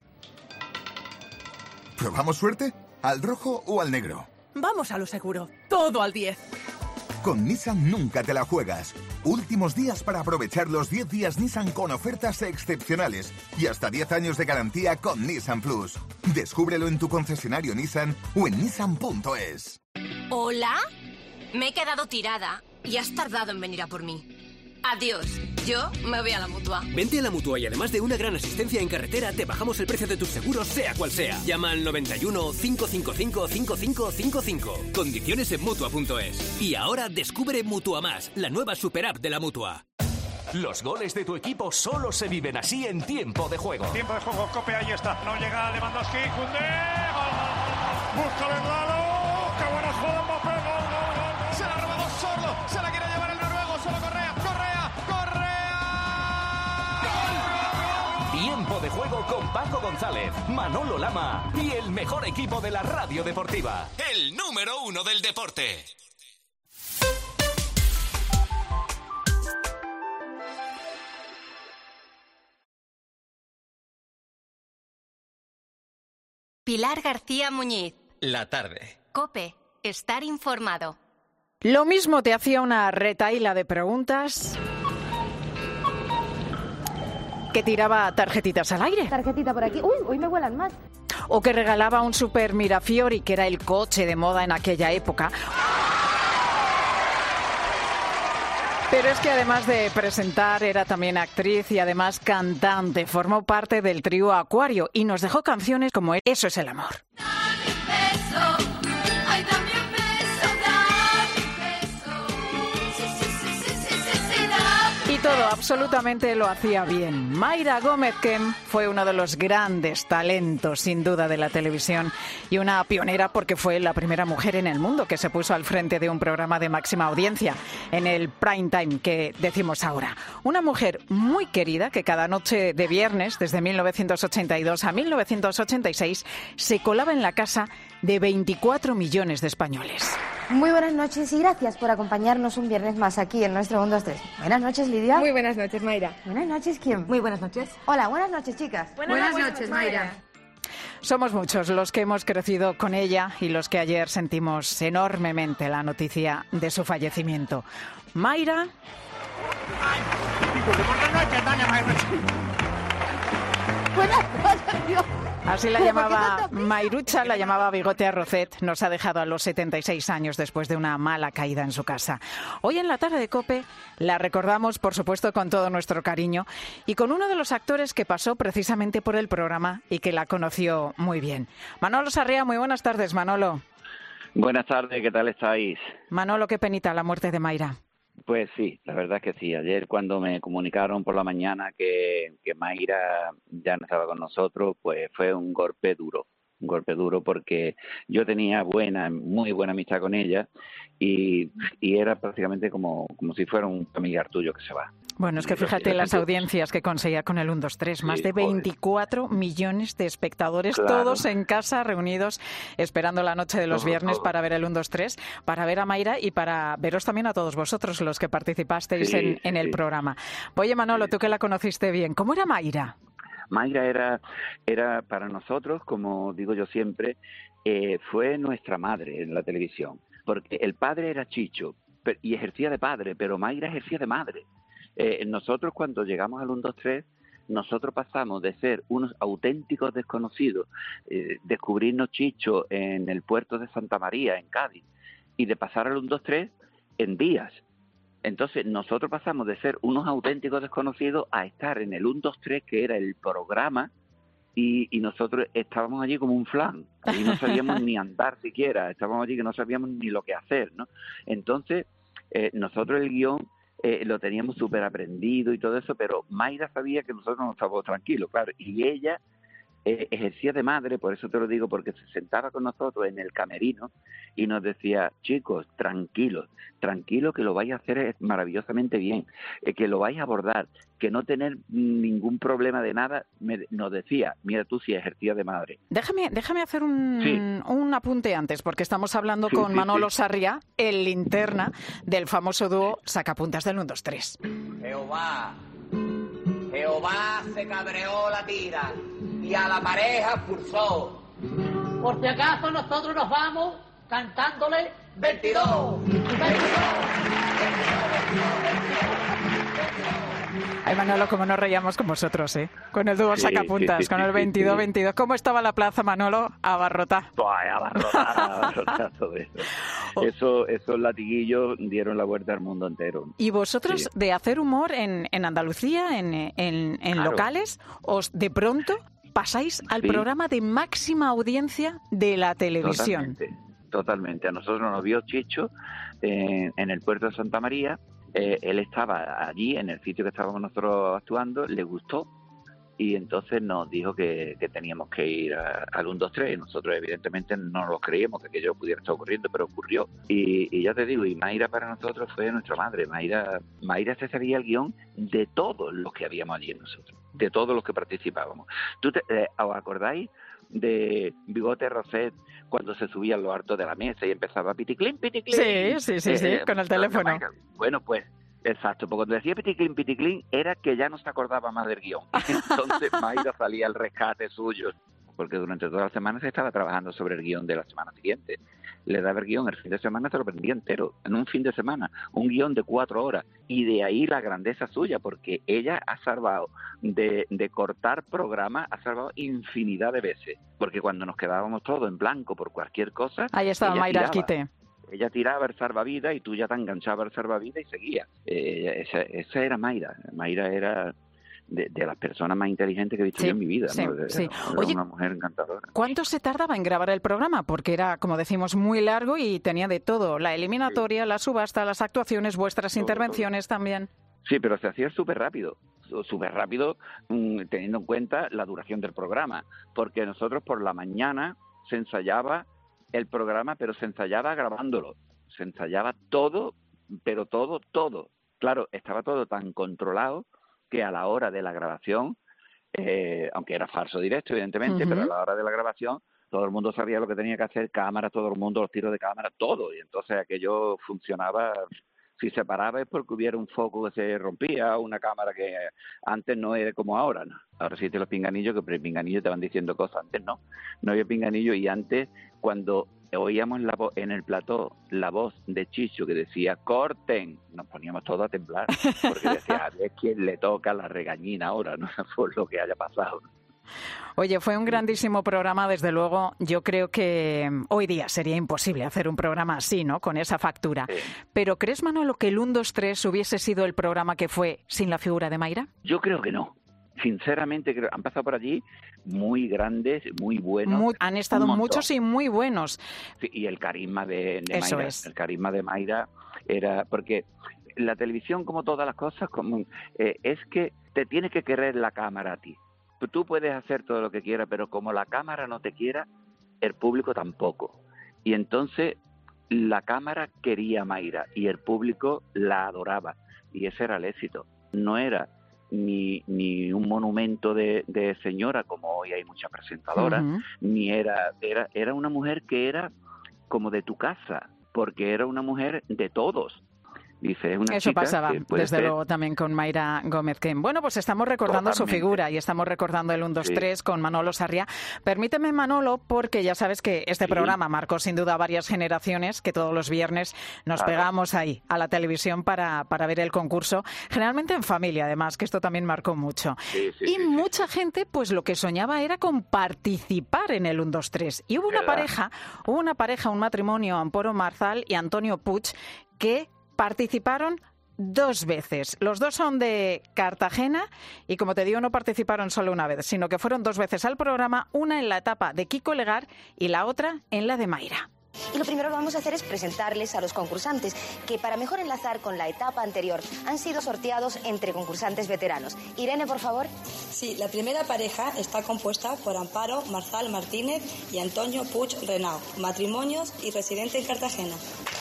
¿Probamos suerte? ¿Al rojo o al negro? Vamos a lo seguro. Todo al diez. Con Nissan nunca te la juegas. Últimos días para aprovechar los diez días Nissan con ofertas excepcionales y hasta diez años de garantía con Nissan Plus. Descúbrelo en tu concesionario Nissan o en nissan punto es. ¿Hola? Me he quedado tirada y has tardado en venir a por mí. Adiós. Yo me voy a la Mutua. Vente a la Mutua y además de una gran asistencia en carretera, te bajamos el precio de tus seguros, sea cual sea. Llama al noventa y uno, cinco cinco cinco, cinco cinco cinco cinco. Condiciones en mutua punto es. Y ahora descubre Mutua Más, la nueva super app de la Mutua. Los goles de tu equipo solo se viven así en tiempo de juego. Tiempo de juego, Cope, ahí está. No llega Lewandowski, Koundé. Gol, gol, gol. Busca el Galo. ¡Qué buena jugada, Mbappé! Gol, gol, gol. Se la ha robado Sordo. Se la quiere llevar el noruego. Solo Correa. Correa. Correa. Tiempo de juego con Paco González, Manolo Lama y el mejor equipo de la radio deportiva. El número uno del deporte. Pilar García Muñiz. La tarde. COPE. Estar informado. Lo mismo te hacía una retahíla de preguntas que tiraba tarjetitas al aire. Tarjetita por aquí. Uy, hoy me vuelan más. O que regalaba un Super Mirafiori, que era el coche de moda en aquella época. Pero es que además de presentar, era también actriz y además cantante. Formó parte del trío Acuario y nos dejó canciones como Eso es el amor. Y todo absolutamente lo hacía bien. Mayra Gómez Kem fue uno de los grandes talentos, sin duda, de la televisión y una pionera porque fue la primera mujer en el mundo que se puso al frente de un programa de máxima audiencia en el prime time que decimos ahora. Una mujer muy querida que cada noche de viernes, desde mil novecientos ochenta y dos a mil novecientos ochenta y seis, se colaba en la casa de veinticuatro millones de españoles. Muy buenas noches y gracias por acompañarnos un viernes más aquí en nuestro uno dos tres. Buenas noches, Lidia. Muy buenas noches, Mayra. Buenas noches, Kim. Muy buenas noches. Hola, buenas noches, chicas. Buenas, buenas noches, noches, Mayra. Somos muchos los que hemos crecido con ella y los que ayer sentimos enormemente la noticia de su fallecimiento. Mayra... Buenas noches, Dios. Así la llamaba Mayrucha, la llamaba Bigote Arrocet. Nos ha dejado a los setenta y seis años después de una mala caída en su casa. Hoy en la tarde de COPE la recordamos, por supuesto, con todo nuestro cariño y con uno de los actores que pasó precisamente por el programa y que la conoció muy bien. Manolo Sarria, muy buenas tardes, Manolo. Buenas tardes, ¿qué tal estáis? Manolo, qué penita la muerte de Mayra. Pues sí, la verdad es que sí. Ayer cuando me comunicaron por la mañana que, que Mayra ya no estaba con nosotros, pues fue un golpe duro, un golpe duro porque yo tenía buena, muy buena amistad con ella y, y era prácticamente como, como si fuera un familiar tuyo que se va. Bueno, es que fíjate las audiencias que conseguía con el uno dos tres, más de veinticuatro millones de espectadores, claro. Todos en casa reunidos esperando la noche de los todo, viernes todo. Para ver el uno dos tres, para ver a Mayra y para veros también a todos vosotros los que participasteis sí, en, sí, en el sí. programa. Oye, Manolo, sí. Tú que la conociste bien, ¿cómo era Mayra? Mayra era, era para nosotros, como digo yo siempre, eh, fue nuestra madre en la televisión, porque el padre era Chicho y ejercía de padre, pero Mayra ejercía de madre. Eh, nosotros cuando llegamos al uno dos tres, nosotros pasamos de ser unos auténticos desconocidos, eh, descubrirnos Chicho en el puerto de Santa María, en Cádiz, y de pasar al uno dos tres en días. Entonces nosotros pasamos de ser unos auténticos desconocidos a estar en el uno dos tres, que era el programa, y, y nosotros estábamos allí como un flan, allí no sabíamos ni andar siquiera, estábamos allí que no sabíamos ni lo que hacer, ¿no? Entonces eh, nosotros el guión Eh, lo teníamos súper aprendido y todo eso, pero Mayra sabía que nosotros no estábamos tranquilos, claro, y ella eh, ejercía de madre, por eso te lo digo, porque se sentaba con nosotros en el camerino y nos decía, chicos, tranquilos, tranquilos que lo vais a hacer maravillosamente bien, eh, que lo vais a abordar, que no tener ningún problema de nada, me, nos decía, mira tú si ejercía de madre. Déjame, déjame hacer un, sí. un apunte antes, porque estamos hablando sí, con sí, Manolo sí. Sarria, el linterna del famoso dúo Sacapuntas del uno dos tres. Jehová, Jehová se cabreó la tira y a la pareja expulsó. Por si acaso nosotros nos vamos cantándole veintidós, veintidós, veintidós, veintidós. Ay, Manolo, como nos reíamos con vosotros, ¿eh? Con el dúo sí, Sacapuntas, sí, sí, con el veintidós veintidós. ¿Cómo estaba la plaza, Manolo? Abarrota. Ay, abarrota, abarrota todo eso. Oh. Eso, esos latiguillos dieron la vuelta al mundo entero. ¿Y vosotros, sí. de hacer humor en, en Andalucía, en, en, en claro. locales, os de pronto pasáis al sí. programa de máxima audiencia de la televisión? Totalmente, totalmente. A nosotros nos vio Chicho eh, en el puerto de Santa María. Eh, él estaba allí, en el sitio que estábamos nosotros actuando, le gustó y entonces nos dijo que, que teníamos que ir a, al uno dos tres. Nosotros evidentemente no lo creíamos que aquello pudiera estar ocurriendo, pero ocurrió. Y, y ya te digo, y Mayra para nosotros fue nuestra madre. Mayra, Mayra se sabía el guión de todos los que habíamos allí nosotros, de todos los que participábamos. ¿Tú te, eh, os acordáis de Bigote Roset cuando se subía a lo alto de la mesa y empezaba piticlín, piticlín? Sí, sí, sí, eh, sí, con el teléfono. Bueno, pues, exacto, porque cuando decía piticlín, piticlín, era que ya no se acordaba más del guión. Entonces Mayra salía al rescate suyo, porque durante toda la semana se estaba trabajando sobre el guión de la semana siguiente. Le daba el guión el fin de semana, se lo prendía entero, en un fin de semana, un guión de cuatro horas, y de ahí la grandeza suya, porque ella ha salvado de, de cortar programas, ha salvado infinidad de veces, porque cuando nos quedábamos todos en blanco por cualquier cosa... Ahí estaba Mayra al quite. Ella tiraba el salvavidas y tú ya te enganchabas el salvavidas y seguías. Eh, esa, esa era Mayra. Mayra era... De, de las personas más inteligentes que he visto sí, yo en mi vida, sí, ¿no? De, sí. Era Oye, una mujer encantadora. ¿Cuánto se tardaba en grabar el programa? Porque era, como decimos, muy largo y tenía de todo. La eliminatoria, sí. la subasta, las actuaciones, vuestras todo, intervenciones todo. también. Sí, pero se hacía súper rápido, súper rápido mmm, teniendo en cuenta la duración del programa, porque nosotros por la mañana se ensayaba el programa, pero se ensayaba grabándolo, se ensayaba todo, pero todo, todo. Claro, estaba todo tan controlado que a la hora de la grabación, eh, aunque era falso directo, evidentemente, uh-huh. pero a la hora de la grabación todo el mundo sabía lo que tenía que hacer, cámara, todo el mundo, los tiros de cámara, todo, y entonces aquello funcionaba. Si se paraba es porque hubiera un foco que se rompía, una cámara que antes no era como ahora, ¿no? Ahora sí te los pinganillos, que pero pinganillos te van diciendo cosas, antes no, no había pinganillos, y antes cuando oíamos la voz en el plató, la voz de Chicho que decía corten, nos poníamos todos a temblar, porque decía, a ver quién le toca la regañina ahora, ¿no? Por lo que haya pasado, ¿no? Oye, fue un grandísimo programa, desde luego. Yo creo que hoy día sería imposible hacer un programa así, ¿no?, con esa factura. Sí. Pero ¿crees, Manolo, que el uno, dos, tres hubiese sido el programa que fue sin la figura de Mayra? Yo creo que no. Sinceramente, creo, han pasado por allí muy grandes, muy buenos. Muy, han estado muchos y muy buenos. Sí, y el carisma de, de Eso Mayra. Es. El carisma de Mayra era... Porque la televisión, como todas las cosas, como, eh, es que te tiene que querer la cámara a ti. Tú puedes hacer todo lo que quieras, pero como la cámara no te quiera, el público tampoco. Y entonces la cámara quería a Mayra y el público la adoraba. Y ese era el éxito. No era ni, ni un monumento de, de señora, como hoy hay muchas presentadoras, uh-huh. ni era, era, era una mujer que era como de tu casa, porque era una mujer de todos. Dice, es una Eso chica pasaba, que puede desde ser... luego, también con Mayra Gómez Ken. Bueno, pues estamos recordando Totalmente. Su figura y estamos recordando el uno, dos, tres sí. con Manolo Sarriá. Permíteme, Manolo, porque ya sabes que este sí. programa marcó sin duda varias generaciones, que todos los viernes nos claro. pegamos ahí a la televisión para, para ver el concurso, generalmente en familia, además, que esto también marcó mucho. Sí, sí, y sí, mucha sí. gente, pues lo que soñaba era con participar en el uno, dos, tres. Y hubo una ¿verdad? pareja, hubo una pareja, un matrimonio, Amparo Marzal y Antonio Puig, que participaron dos veces. Los dos son de Cartagena y, como te digo, no participaron solo una vez, sino que fueron dos veces al programa, una en la etapa de Kiko Legar y la otra en la de Mayra. Y lo primero que vamos a hacer es presentarles a los concursantes, que para mejor enlazar con la etapa anterior han sido sorteados entre concursantes veteranos. Irene, por favor. Sí, la primera pareja está compuesta por Amparo Marzal Martínez y Antonio Puig Renau, matrimonios y residente en Cartagena.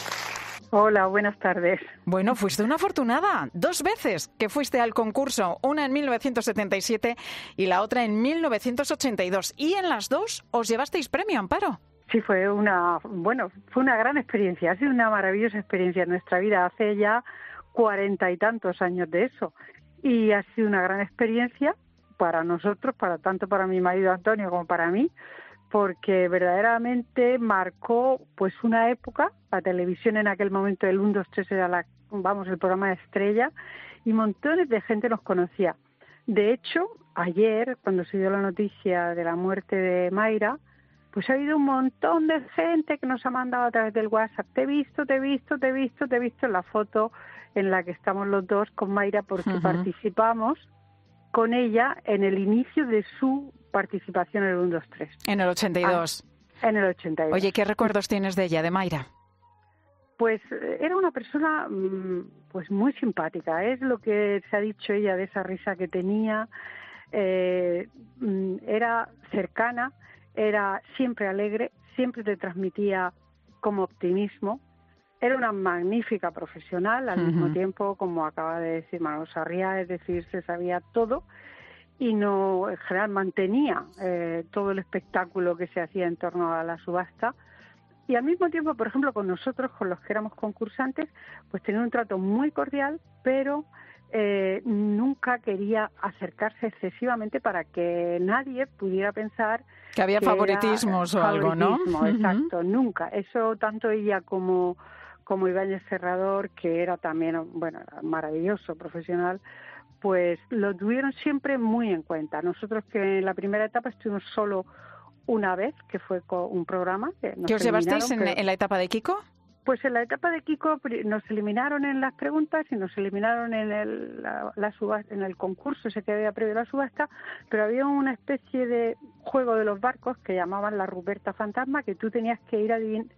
Hola, buenas tardes. Bueno, fuiste una afortunada. Dos veces que fuiste al concurso, una en mil novecientos setenta y siete y la otra en mil novecientos ochenta y dos. Y en las dos os llevasteis premio, Amparo. Sí, fue una, bueno, fue una gran experiencia. Ha sido una maravillosa experiencia en nuestra vida. Hace ya cuarenta y tantos años de eso. Y ha sido una gran experiencia para nosotros, para tanto para mi marido Antonio como para mí, porque verdaderamente marcó pues una época. La televisión en aquel momento, el uno, dos, tres era la, vamos, el programa de estrella, y montones de gente nos conocía. De hecho, ayer, cuando se dio la noticia de la muerte de Mayra, pues ha habido un montón de gente que nos ha mandado a través del WhatsApp: te he visto, te he visto, te he visto, te he visto en la foto en la que estamos los dos con Mayra, porque uh-huh. participamos con ella en el inicio de su participación en el uno, dos, tres. En el ochenta y dos. Ah, en el ochenta y dos. Oye, ¿qué recuerdos tienes de ella, de Mayra? Pues era una persona pues muy simpática, es lo que se ha dicho ella de esa risa que tenía, eh, era cercana, era siempre alegre, siempre te transmitía como optimismo, era una magnífica profesional, al uh-huh. mismo tiempo, como acaba de decir Manolo Sarriá, es decir, se sabía todo y no, en general mantenía eh, todo el espectáculo que se hacía en torno a la subasta. Y al mismo tiempo, por ejemplo, con nosotros, con los que éramos concursantes, pues tenía un trato muy cordial, pero eh, nunca quería acercarse excesivamente para que nadie pudiera pensar que había que favoritismos o algo, ¿no? Exacto, uh-huh. nunca. Eso tanto ella como, como Ibáñez Serrador, que era también, bueno, maravilloso profesional, pues lo tuvieron siempre muy en cuenta. Nosotros, que en la primera etapa estuvimos solo una vez, que fue con un programa. Que ¿Qué os llevasteis en, en la etapa de Kiko? Pues en la etapa de Kiko nos eliminaron en las preguntas y nos eliminaron en el, la, la subasta, en el concurso ese que había previo a la subasta, pero había una especie de juego de los barcos que llamaban la Ruperta Fantasma, que tú tenías que ir adivin-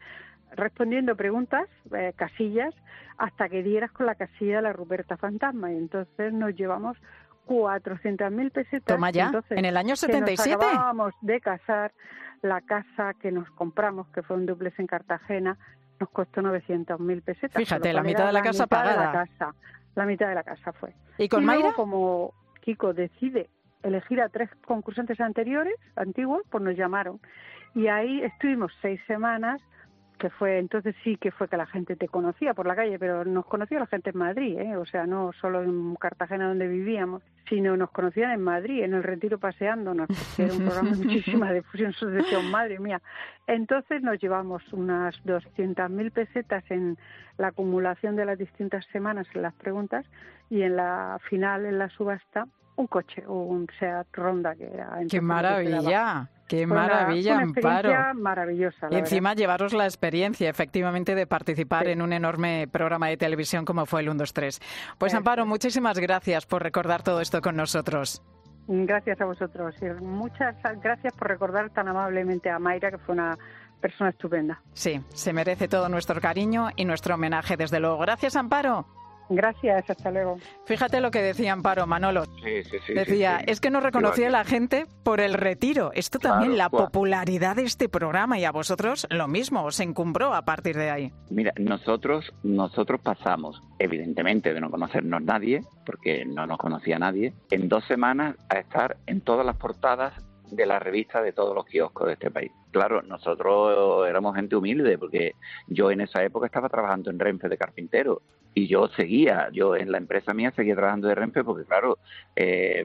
respondiendo preguntas, eh, casillas, hasta que dieras con la casilla de la Ruperta Fantasma. Y entonces nos llevamos cuatrocientas mil pesetas. Toma ya, entonces, en el año setenta y siete. Que nos acabábamos de casar, la casa que nos compramos, que fue un dúplex en Cartagena, nos costó novecientas mil pesetas. Fíjate, la mitad de la casa pagada. La, casa, la mitad de la casa fue. ¿Y con y Mayra? Luego, como Kiko decide elegir a tres concursantes anteriores, antiguos, pues nos llamaron. Y ahí estuvimos seis semanas, que fue, entonces sí que fue que la gente te conocía por la calle, pero nos conocía la gente en Madrid, ¿eh? O sea, no solo en Cartagena donde vivíamos, sino nos conocían en Madrid, en el Retiro paseándonos, porque era un programa de muchísima difusión, nosotros decíamos, madre mía. Entonces nos llevamos unas doscientas mil pesetas en la acumulación de las distintas semanas en las preguntas, y en la final, en la subasta, un coche, un Seat Ronda, que era... ¡Qué maravilla! ¡Qué Fue maravilla, una, una Amparo! Maravillosa. Y encima verdad. Llevaros la experiencia, efectivamente, de participar sí. en un enorme programa de televisión como fue el uno dos tres. Pues, sí. Amparo, muchísimas gracias por recordar todo esto con nosotros. Gracias a vosotros. Y muchas gracias por recordar tan amablemente a Mayra, que fue una persona estupenda. Sí, se merece todo nuestro cariño y nuestro homenaje, desde luego. Gracias, Amparo. Gracias, hasta luego. Fíjate lo que decía Amparo, Manolo. Sí, sí, sí. Decía, sí, sí. es que nos reconocía sí, la gente por el retiro. Esto también, claro, la pues, popularidad de este programa, y a vosotros lo mismo, os encumbró a partir de ahí. Mira, nosotros nosotros pasamos, evidentemente, de no conocernos nadie, porque no nos conocía nadie, en dos semanas a estar en todas las portadas de la revista de todos los kioscos de este país. Claro, nosotros éramos gente humilde, porque yo en esa época estaba trabajando en Renfe de carpintero, y yo seguía, yo en la empresa mía seguía trabajando de Renfe, porque claro, eh,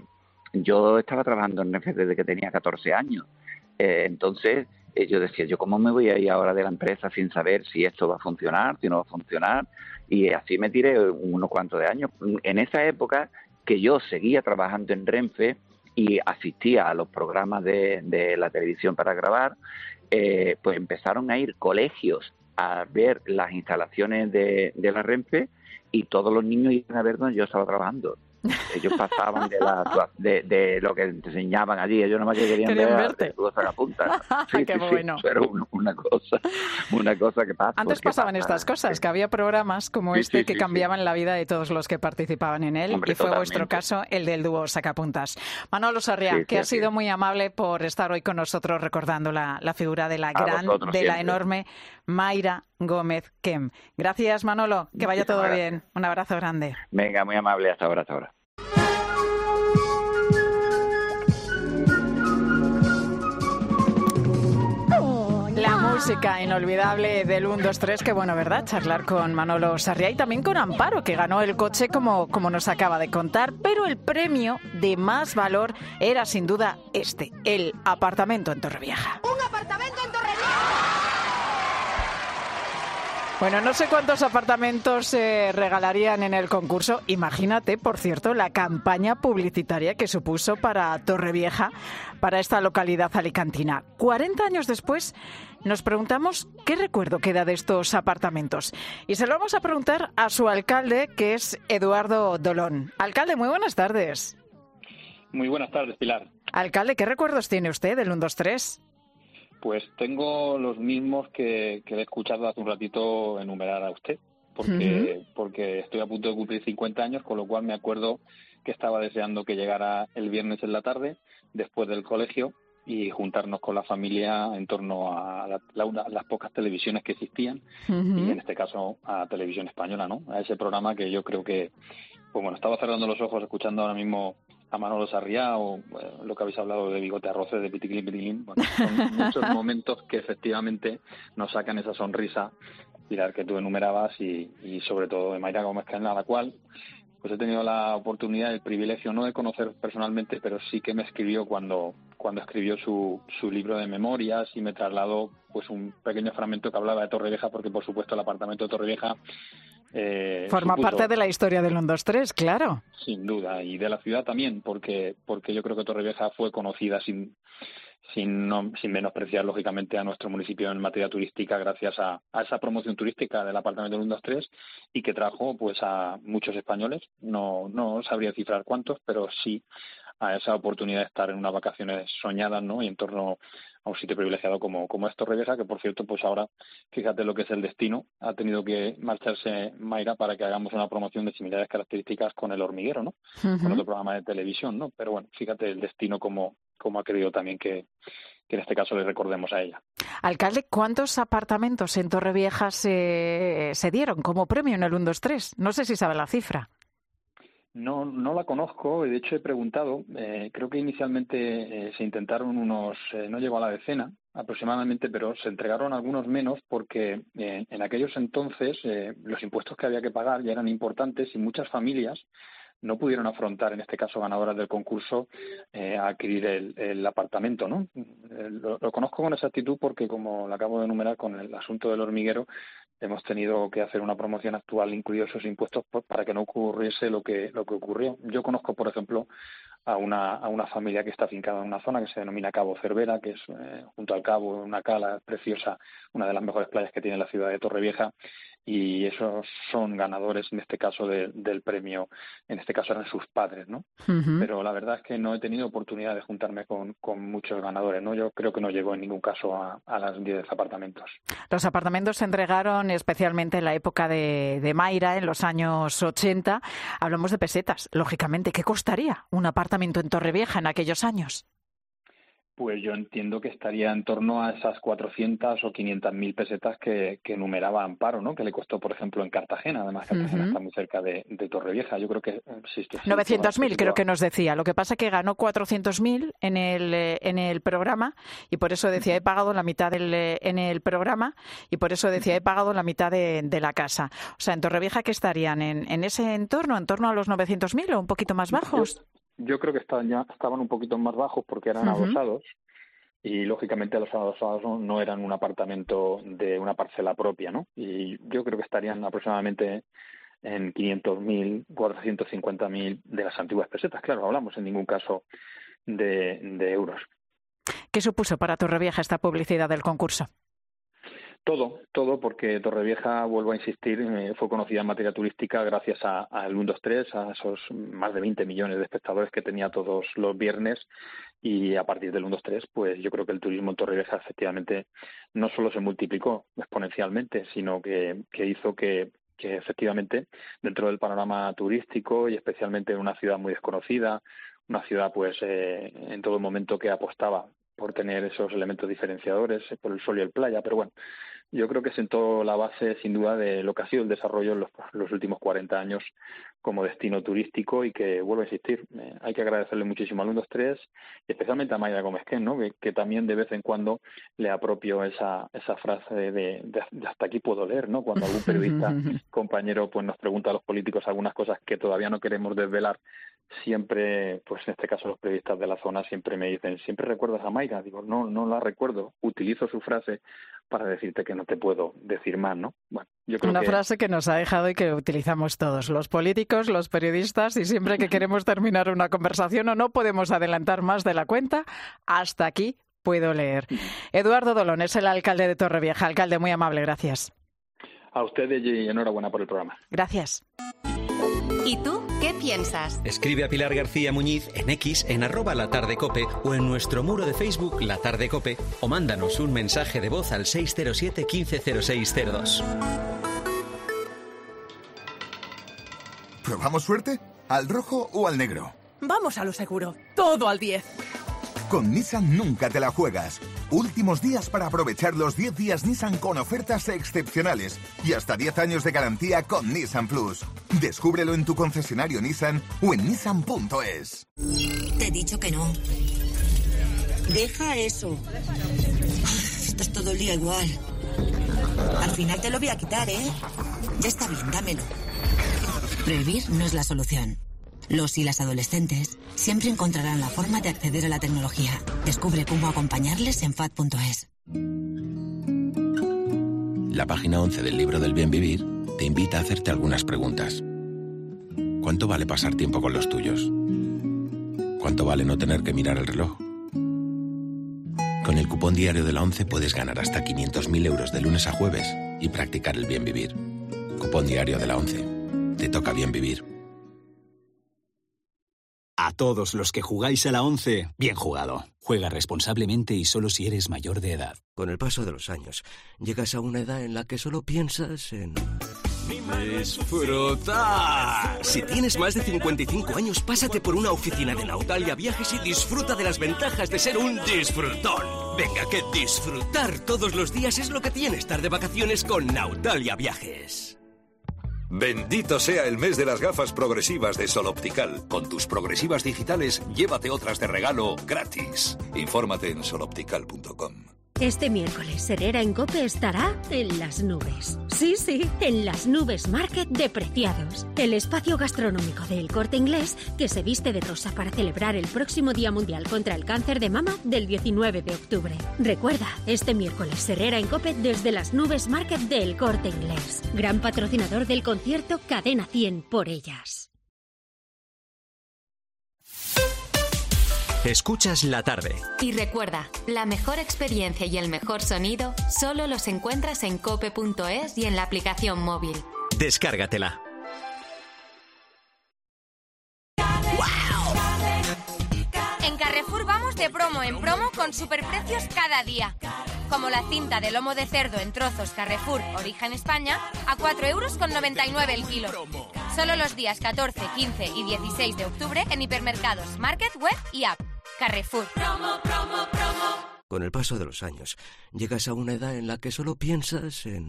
yo estaba trabajando en Renfe desde que tenía catorce años. Eh, entonces eh, yo decía, yo cómo me voy a ir ahora de la empresa sin saber si esto va a funcionar, si no va a funcionar, y así me tiré unos cuantos de años. En esa época que yo seguía trabajando en Renfe y asistía a los programas de, de la televisión para grabar, eh, pues empezaron a ir colegios a ver las instalaciones de, de la Renfe, y todos los niños iban a ver donde yo estaba trabajando. Ellos pasaban de, la, de, de lo que te enseñaban allí, ellos nada más que querían, querían ver verte. Los sacapuntas. Sí, Qué sí, bueno. Sí, pero una, una cosa, una cosa que pasa. Antes pasaban pasa, estas cosas, que había programas como sí, este sí, que sí, cambiaban sí. la vida de todos los que participaban en él. Hombre, y fue totalmente. Vuestro caso el del dúo Sacapuntas. Manolo Sarriá, sí, sí, que ha sido sí. muy amable por estar hoy con nosotros recordando la, la figura de la a gran, de siempre. la enorme Mayra Gómez Kem. Gracias, Manolo, que vaya todo gracias. bien. Un abrazo grande. Venga, muy amable, hasta ahora, hasta ahora. La música inolvidable del uno dos tres, que bueno, ¿verdad? Charlar con Manolo Sarriá y también con Amparo, que ganó el coche como, como nos acaba de contar, pero el premio de más valor era sin duda este, el apartamento en Torrevieja. ¡Un apartamento en Torrevieja! Bueno, no sé cuántos apartamentos se regalarían en el concurso. Imagínate, por cierto, la campaña publicitaria que supuso para Torrevieja, para esta localidad alicantina. cuarenta años después nos preguntamos qué recuerdo queda de estos apartamentos. Y se lo vamos a preguntar a su alcalde, que es Eduardo Dolón. Alcalde, muy buenas tardes. Muy buenas tardes, Pilar. Alcalde, ¿qué recuerdos tiene usted del uno dos tres? Pues tengo los mismos que, que le he escuchado hace un ratito enumerar a usted, porque, uh-huh. porque estoy a punto de cumplir cincuenta años, con lo cual me acuerdo que estaba deseando que llegara el viernes en la tarde, después del colegio, y juntarnos con la familia en torno a la, la, las pocas televisiones que existían, uh-huh. y en este caso a Televisión Española, ¿no? A ese programa que yo creo que, pues bueno, estaba cerrando los ojos escuchando ahora mismo a Manolo Sarriá, o bueno, lo que habéis hablado de Bigote Arroces, de Piticlin Piticlin. Bueno, son muchos momentos que efectivamente nos sacan esa sonrisa, Pilar, que tú enumerabas, y, y sobre todo de Mayra Gómez Kem, a la cual pues he tenido la oportunidad, el privilegio, no de conocer personalmente, pero sí que me escribió cuando cuando escribió su, su libro de memorias, y me trasladó pues un pequeño fragmento que hablaba de Torrevieja, porque por supuesto el apartamento de Torrevieja Eh, Forma supuso, parte de la historia del uno dos tres, claro. Sin duda, y de la ciudad también, porque porque yo creo que Torrevieja fue conocida sin sin no, sin menospreciar lógicamente a nuestro municipio en materia turística, gracias a, a esa promoción turística del apartamento del uno dos tres, y que trajo pues a muchos españoles, no no sabría cifrar cuántos, pero sí a esa oportunidad de estar en unas vacaciones soñadas, ¿no? Y en torno a un sitio privilegiado como, como es Torrevieja, que por cierto, pues ahora, fíjate lo que es el destino, ha tenido que marcharse Mayra para que hagamos una promoción de similares características con El Hormiguero, ¿no? Uh-huh. Con otro programa de televisión, ¿no? Pero bueno, fíjate el destino como, como ha querido también que, que en este caso le recordemos a ella. Alcalde, ¿cuántos apartamentos en Torrevieja se, se dieron como premio en el uno dos tres? No sé si sabe la cifra. No, no la conozco, de hecho he preguntado, eh, creo que inicialmente eh, se intentaron unos, eh, no llegó a la decena aproximadamente, pero se entregaron algunos menos porque eh, en aquellos entonces eh, los impuestos que había que pagar ya eran importantes y muchas familias no pudieron afrontar, en este caso ganadoras del concurso, eh, a adquirir el, el apartamento, ¿no? Eh, lo, lo conozco con exactitud porque, como lo acabo de enumerar con el asunto del hormiguero, hemos tenido que hacer una promoción actual incluidos esos impuestos para que no ocurriese lo que lo que ocurrió. Yo conozco, por ejemplo, a una a una familia que está afincada en una zona que se denomina Cabo Cervera, que es eh, junto al cabo, una cala preciosa, una de las mejores playas que tiene la ciudad de Torrevieja, y esos son ganadores en este caso de, del premio, en este caso eran sus padres, ¿no? Uh-huh. Pero la verdad es que no he tenido oportunidad de juntarme con, con muchos ganadores, ¿no? Yo creo que no llegó en ningún caso a, a las diez apartamentos. Los apartamentos se entregaron especialmente en la época de, de Mayra, en los años ochenta. Hablamos de pesetas, lógicamente. ¿Qué costaría un apartamento en Torrevieja en aquellos años? Pues yo entiendo que estaría en torno a esas cuatrocientas o quinientas mil pesetas que, que enumeraba Amparo, ¿no? Que le costó, por ejemplo, en Cartagena. Además, Cartagena uh-huh. está muy cerca de, de Torrevieja. Yo creo que existe. novecientos mil, creo que nos decía. Lo que pasa es que ganó cuatrocientos mil en el en el programa y por eso decía, he pagado la mitad del, en el programa y por eso decía, he pagado la mitad de, de la casa. O sea, en Torrevieja, ¿qué estarían? ¿En, en ese entorno? ¿En torno a los novecientos mil o un poquito más bajos? Yo... Yo creo que estaban, ya, estaban un poquito más bajos porque eran uh-huh. adosados y, lógicamente, los adosados no eran un apartamento de una parcela propia, ¿no? Y yo creo que estarían aproximadamente en quinientos mil, cuatrocientos cincuenta mil de las antiguas pesetas. Claro, hablamos en ningún caso de, de euros. ¿Qué supuso para Torrevieja esta publicidad del concurso? Todo, todo, porque Torrevieja, vuelvo a insistir, eh, fue conocida en materia turística gracias al uno dos tres, a esos más de veinte millones de espectadores que tenía todos los viernes, y a partir del uno dos tres, pues yo creo que el turismo en Torrevieja efectivamente no solo se multiplicó exponencialmente, sino que, que hizo que, que efectivamente dentro del panorama turístico y especialmente en una ciudad muy desconocida, una ciudad pues eh, en todo momento que apostaba por tener esos elementos diferenciadores, por el sol y el playa, pero bueno, yo creo que sentó la base sin duda de lo que ha sido el desarrollo en los, los últimos cuarenta años como destino turístico y que, vuelvo a insistir, eh, hay que agradecerle muchísimo al uno dos tres, especialmente a Mayra Gómez-Ken, ¿no? que, que también de vez en cuando le apropio esa esa frase de, de, de hasta aquí puedo leer, ¿no? Cuando algún periodista compañero pues nos pregunta a los políticos algunas cosas que todavía no queremos desvelar, siempre, pues en este caso los periodistas de la zona siempre me dicen, ¿siempre recuerdas a Mayra? Digo, no, no la recuerdo, utilizo su frase para decirte que no te puedo decir más, ¿no? Bueno, yo creo Una que... frase que nos ha dejado y que utilizamos todos, los políticos, los periodistas, y siempre que queremos terminar una conversación o no podemos adelantar más de la cuenta, hasta aquí puedo leer. Eduardo Dolón es el alcalde de Torrevieja. Alcalde, muy amable, gracias. A ustedes y enhorabuena por el programa. Gracias. ¿Y tú qué piensas? Escribe a Pilar García Muñiz en X, en arroba La Tarde Cope o en nuestro muro de Facebook La Tarde Cope o mándanos un mensaje de voz al seis cero siete, uno cinco cero seis cero dos. ¿Probamos suerte? ¿Al rojo o al negro? Vamos a lo seguro. Todo al diez. Con Nissan nunca te la juegas. Últimos días para aprovechar los diez días Nissan con ofertas excepcionales y hasta diez años de garantía con Nissan Plus. Descúbrelo en tu concesionario Nissan o en nissan punto es. Te he dicho que no. Deja eso. Estás todo el día igual. Al final te lo voy a quitar, ¿eh? Ya está bien, dámelo. Prohibir no es la solución. Los y las adolescentes siempre encontrarán la forma de acceder a la tecnología. Descubre cómo acompañarles en F A D punto es. La página once del libro del bien vivir te invita a hacerte algunas preguntas. ¿Cuánto vale pasar tiempo con los tuyos? ¿Cuánto vale no tener que mirar el reloj? Con el cupón diario de la ONCE puedes ganar hasta quinientos mil euros de lunes a jueves y practicar el bien vivir. Cupón diario de la ONCE. Te toca bien vivir. A todos los que jugáis a la once, bien jugado. Juega responsablemente y solo si eres mayor de edad. Con el paso de los años, llegas a una edad en la que solo piensas en... ¡Disfrutar! Si tienes más de cincuenta y cinco años, pásate por una oficina de Nautalia Viajes y disfruta de las ventajas de ser un disfrutón. Venga, que disfrutar todos los días es lo que tiene estar de vacaciones con Nautalia Viajes. Bendito sea el mes de las gafas progresivas de Sol Optical. Con tus progresivas digitales, llévate otras de regalo gratis. Infórmate en sol optical punto com. Este miércoles, Herrera en COPE estará en las nubes. Sí, sí, en las nubes Market de Preciados. El espacio gastronómico de El Corte Inglés que se viste de rosa para celebrar el próximo Día Mundial contra el Cáncer de Mama del diecinueve de octubre. Recuerda, este miércoles, Herrera en COPE desde las nubes Market de El Corte Inglés. Gran patrocinador del concierto Cadena cien por ellas. Escuchas la tarde. Y recuerda, la mejor experiencia y el mejor sonido solo los encuentras en cope punto es y en la aplicación móvil. Descárgatela. En Carrefour vamos de promo en promo con superprecios cada día. Como la cinta de lomo de cerdo en trozos Carrefour Origen España a cuatro euros con noventa y nueve el kilo. Solo los días catorce, quince y dieciséis de octubre en hipermercados, market, web y app. Carrefour. Promo, promo, promo. Con el paso de los años, llegas a una edad en la que solo piensas en...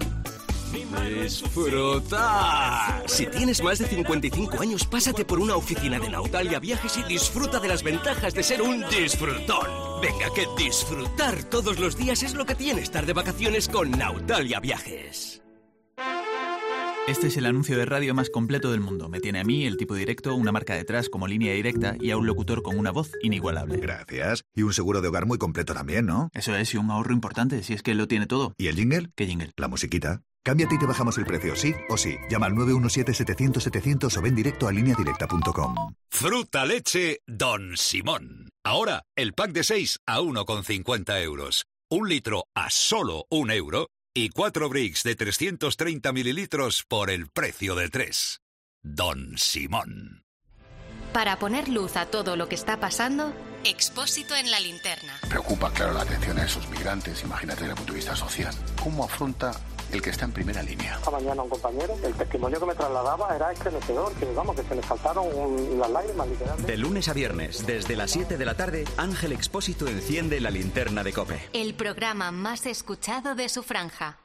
¡Disfrutar! Si tienes más de cincuenta y cinco años, pásate por una oficina de Nautalia Viajes y disfruta de las ventajas de ser un disfrutón. Venga, que disfrutar todos los días es lo que tiene estar de vacaciones con Nautalia Viajes. Este es el anuncio de radio más completo del mundo. Me tiene a mí, el tipo directo, una marca detrás como línea directa y a un locutor con una voz inigualable. Gracias. Y un seguro de hogar muy completo también, ¿no? Eso es, y un ahorro importante, si es que lo tiene todo. ¿Y el jingle? ¿Qué jingle? La musiquita. Cámbiate y te bajamos el precio, sí o sí. Llama al nueve uno siete, setecientos, setecientos o ven directo a línea directa punto com. Fruta leche Don Simón. Ahora, el pack de seis a uno con cincuenta euros. Un litro a solo un euro. Y cuatro bricks de trescientos treinta mililitros por el precio de tres. Don Simón. Para poner luz a todo lo que está pasando, Expósito en la linterna. Preocupa, claro, la atención a esos migrantes. Imagínate desde el punto de vista social. ¿Cómo afronta el que está en primera línea? Esta mañana un compañero, el testimonio que me trasladaba era estremecedor, que vamos, que se le saltaron un, las lágrimas literalmente. De lunes a viernes, desde las siete de la tarde, Ángel Expósito enciende la linterna de COPE. El programa más escuchado de su franja.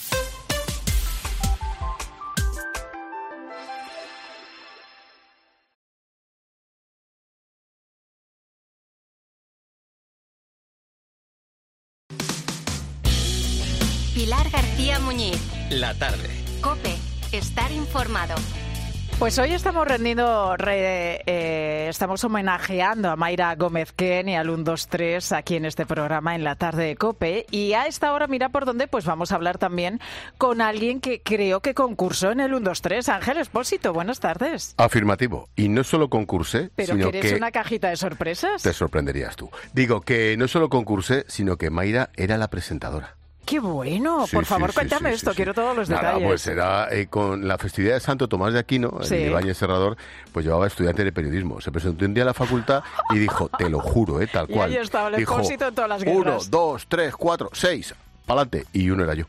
Pilar García Muñiz. La tarde. COPE. Estar informado. Pues hoy estamos rendiendo, re, eh, estamos homenajeando a Mayra Gómez Ken y al uno dos tres aquí en este programa en la tarde de COPE. Y a esta hora, mira por dónde, pues vamos a hablar también con alguien que creo que concursó en el uno dos tres. Ángel Expósito, buenas tardes. Afirmativo. Y no solo concursé, Pero sino que eres que... una cajita de sorpresas. Te sorprenderías tú. Digo que no solo concursé, sino que Mayra era la presentadora. ¡Qué bueno! Sí, Por favor, sí, cuéntame sí, sí, esto, sí, quiero sí. todos los Nada, detalles. pues era eh, con la festividad de Santo Tomás de Aquino, Sí. en Ibáñez Serrador, pues llevaba estudiante de periodismo. Se presentó un día a la facultad y dijo, te lo juro, eh, tal Y cual. ahí estaba el Dijo, Expósito en todas las guerras. uno, dos, tres, cuatro, seis, pa'lante. Y uno era yo.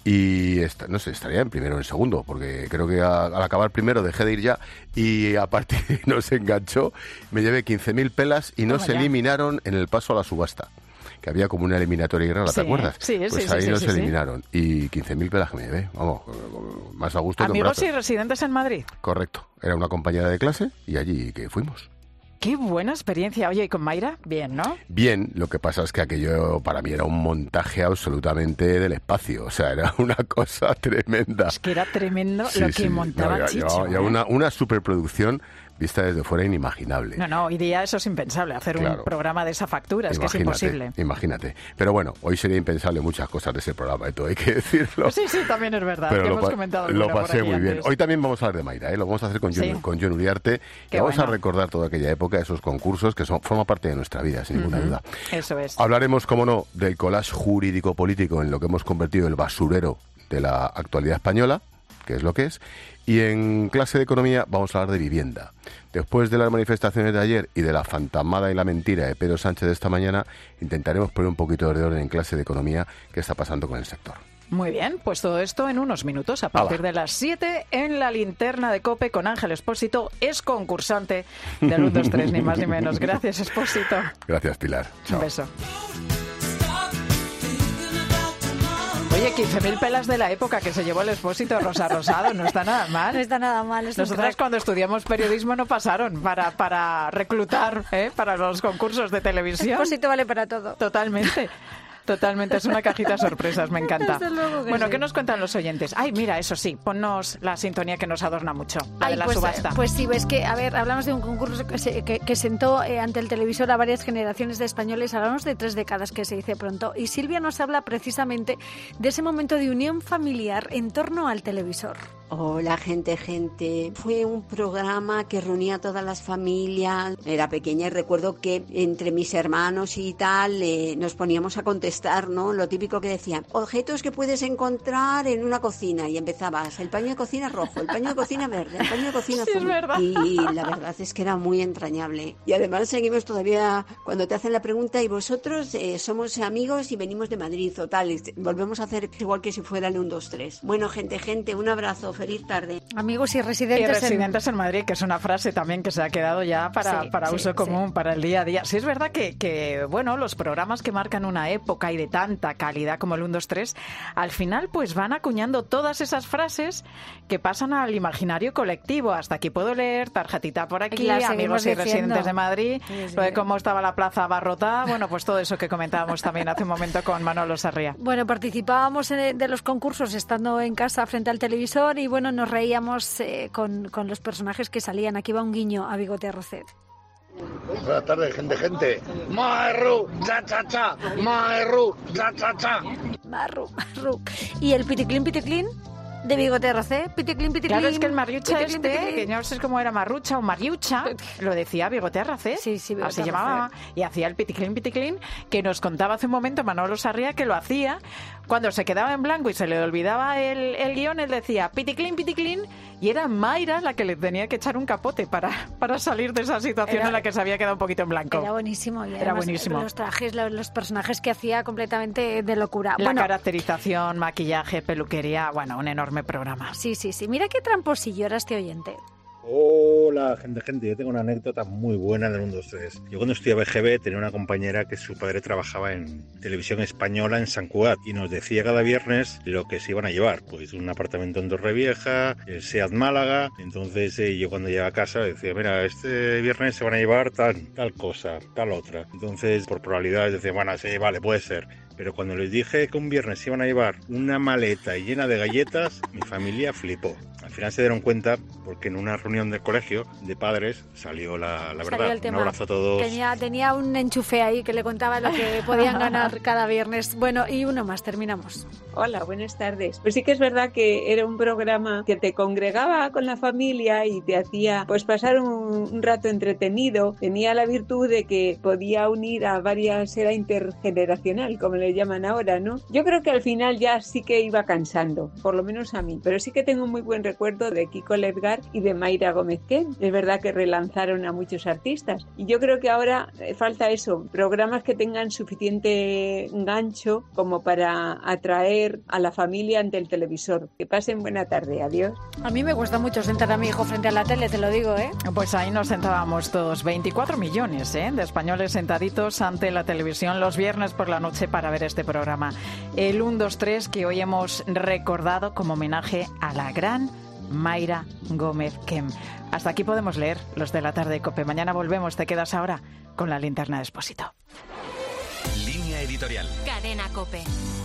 Y esta, no sé, estaría en primero o en segundo, porque creo que a, al acabar primero dejé de ir ya y aparte nos enganchó, me llevé quince mil pelas y no Toma se ya. eliminaron en el paso a la subasta. Que había como una eliminatoria rara, Sí, ¿te acuerdas? sí, pues sí, ahí sí, nos sí, sí. eliminaron. Y quince mil pelas que me llevé, vamos, más a gusto que un Amigos brazo. y residentes en Madrid. Correcto, era una compañera de clase y allí que fuimos. ¡Qué buena experiencia! Oye, ¿y con Mayra? Bien, ¿no? Bien, lo que pasa es que aquello para mí era un montaje absolutamente del espacio, o sea, era una cosa tremenda. Es que era tremendo Sí, lo que sí, montaba no, ya- Chicho. ya- ya ¿eh? una, una superproducción vista desde fuera inimaginable. No, no, hoy día eso es impensable, hacer Claro. un programa de esa factura, es que es Imagínate, imposible. Imagínate. Pero bueno, hoy sería impensable muchas cosas de ese programa, esto hay que decirlo. Sí, sí, también es verdad, Pero que lo, hemos pa- comentado lo alguna por pasé aquí muy bien. antes. Hoy también vamos a hablar de Mayra, ¿eh? Lo vamos a hacer con John, Sí. con John Uriarte. Qué Y vamos bueno. a recordar toda aquella época, esos concursos que son, forman parte de nuestra vida, sin ninguna Ujú, duda. Eso es. Hablaremos, como no, del collage jurídico-político en lo que hemos convertido el basurero de la actualidad española, que es lo que es, Y en clase de economía vamos a hablar de vivienda. Después de las manifestaciones de ayer y de la fantasmada y la mentira de Pedro Sánchez de esta mañana, intentaremos poner un poquito de orden en clase de economía qué está pasando con el sector. Muy bien, pues todo esto en unos minutos, a partir de las siete, en la linterna de COPE con Ángel Expósito, es concursante del uno, dos, tres, ni más ni menos. Gracias, Expósito. Gracias, Pilar. Chao. Un beso. Oye, quince mil pelas de la época que se llevó el Expósito Rosa Rosado, no está nada mal. No está nada mal. Es Nosotras cuando estudiamos periodismo no pasaron para, para reclutar, ¿eh? para los concursos de televisión. El Expósito vale para todo. Totalmente. Totalmente, es una cajita de sorpresas, me encanta. Desde luego que bueno, sí. ¿Qué nos cuentan los oyentes? Ay, mira, eso sí, ponnos la sintonía que nos adorna mucho, la Ay, de la pues, subasta. Pues sí, ves que, a ver, hablamos de un concurso que, se, que, que sentó eh, ante el televisor a varias generaciones de españoles, hablamos de tres décadas, que se dice pronto, y Silvia nos habla precisamente de ese momento de unión familiar en torno al televisor. Hola, gente, gente. Fue un programa que reunía a todas las familias. Era pequeña y recuerdo que entre mis hermanos y tal eh, nos poníamos a contestar, ¿no? Lo típico que decían, objetos que puedes encontrar en una cocina. Y empezabas, el paño de cocina rojo, el paño de cocina verde, el paño de cocina azul. Sí, es verdad. Y la verdad es que era muy entrañable. Y además seguimos todavía cuando te hacen la pregunta, y vosotros eh, somos amigos y venimos de Madrid o tal. Y volvemos a hacer igual que si fuera el uno, dos, tres. Bueno, gente, gente, un abrazo. Feliz tarde. Amigos y residentes, y residentes en... en Madrid, que es una frase también que se ha quedado ya para, sí, para sí, uso común, sí. para el día a día. Sí, es verdad que, que, bueno, los programas que marcan una época y de tanta calidad como el uno, dos, tres, al final pues van acuñando todas esas frases que pasan al imaginario colectivo. Hasta aquí puedo leer, tarjetita por aquí, amigos y diciendo. residentes de Madrid, sí, sí. lo de cómo estaba la plaza abarrotada, bueno, pues todo eso que comentábamos también hace un momento con Manolo Sarria. Bueno, participábamos en, de los concursos estando en casa frente al televisor y bueno, nos reíamos eh, con, con los personajes que salían. Aquí va un guiño a Bigote Arrocet. Buenas tardes, gente, gente. Marru, cha, cha, cha. Marru, cha, cha, cha. Marru, marru. ¿Y el piticlín, piticlín? De Bigote Rocé, piticlín, piticlín. Claro, es que el Mariucha piticlín, este, piticlín. que no sé cómo era Marrucha o Mariucha, lo decía Bigote Rocé. Sí, sí, Bigote así llamaba. Y hacía el piticlín, piticlín, que nos contaba hace un momento Manolo Sarria que lo hacía cuando se quedaba en blanco y se le olvidaba el, el guión, él decía piticlín, piticlín, y era Mayra la que le tenía que echar un capote para, para salir de esa situación era, en la que se había quedado un poquito en blanco. Era buenísimo. Y era buenísimo. Los trajes, los, los personajes que hacía completamente de locura. La bueno, caracterización, maquillaje, peluquería, bueno, un enorme programa. Sí, sí, sí. Mira qué tramposillo era este oyente. Hola, gente, gente. Yo tengo una anécdota muy buena del uno, dos, tres. Yo cuando estudiaba G B tenía una compañera que su padre trabajaba en televisión española en San Cugat y nos decía cada viernes lo que se iban a llevar. Pues un apartamento en Torrevieja, el SEAT Málaga. Entonces eh, yo cuando llegaba a casa decía, mira, este viernes se van a llevar tal, tal cosa, tal otra. Entonces por probabilidades decía, bueno, sí, vale, puede ser. Pero cuando les dije que un viernes se iban a llevar una maleta llena de galletas, mi familia flipó. Al final se dieron cuenta porque en una reunión del colegio de padres salió la, la verdad. El tema. Un abrazo a todos. Tenía, tenía un enchufe ahí que le contaba lo que podían ganar cada viernes. Bueno, y uno más, terminamos. Hola, buenas tardes. Pues sí que es verdad que era un programa que te congregaba con la familia y te hacía pues pasar un, un rato entretenido. Tenía la virtud de que podía unir a varias, era intergeneracional, como le llaman ahora, ¿no? Yo creo que al final ya sí que iba cansando, por lo menos a mí, pero sí que tengo un muy buen recuerdo de Kiko Ledgar y de Mayra Gómez Ken. Es verdad que relanzaron a muchos artistas y yo creo que ahora falta eso, programas que tengan suficiente gancho como para atraer a la familia ante el televisor. Que pasen buena tarde, adiós. A mí me cuesta mucho sentar a mi hijo frente a la tele, te lo digo, ¿eh? Pues ahí nos sentábamos todos, veinticuatro millones ¿eh? de españoles sentaditos ante la televisión los viernes por la noche para ver este programa. El uno, dos, tres que hoy hemos recordado como homenaje a la gran Mayra Gómez Kem. Hasta aquí podemos leer los de la tarde de COPE. Mañana volvemos, te quedas ahora con la linterna de Expósito. Línea editorial. Cadena COPE.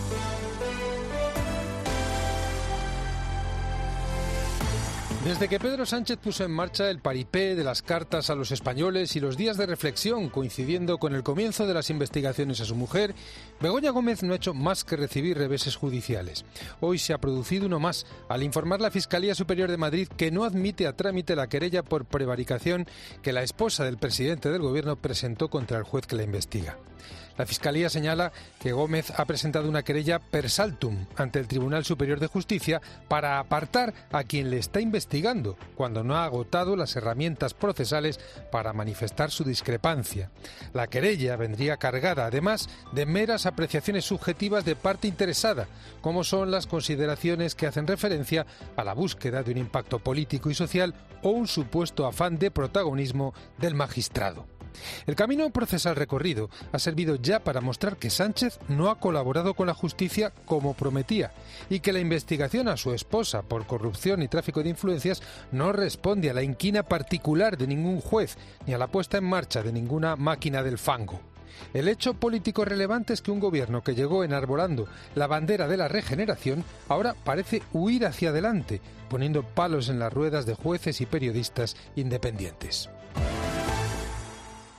Desde que Pedro Sánchez puso en marcha el paripé de las cartas a los españoles y los días de reflexión coincidiendo con el comienzo de las investigaciones a su mujer, Begoña Gómez no ha hecho más que recibir reveses judiciales. Hoy se ha producido uno más, al informar la Fiscalía Superior de Madrid que no admite a trámite la querella por prevaricación que la esposa del presidente del Gobierno presentó contra el juez que la investiga. La Fiscalía señala que Gómez ha presentado una querella per saltum ante el Tribunal Superior de Justicia para apartar a quien le está investigando, cuando no ha agotado las herramientas procesales para manifestar su discrepancia. La querella vendría cargada, además, de meras apreciaciones subjetivas de parte interesada, como son las consideraciones que hacen referencia a la búsqueda de un impacto político y social o un supuesto afán de protagonismo del magistrado. El camino procesal recorrido ha servido ya para mostrar que Sánchez no ha colaborado con la justicia como prometía y que la investigación a su esposa por corrupción y tráfico de influencias no responde a la inquina particular de ningún juez ni a la puesta en marcha de ninguna máquina del fango. El hecho político relevante es que un gobierno que llegó enarbolando la bandera de la regeneración ahora parece huir hacia adelante, poniendo palos en las ruedas de jueces y periodistas independientes.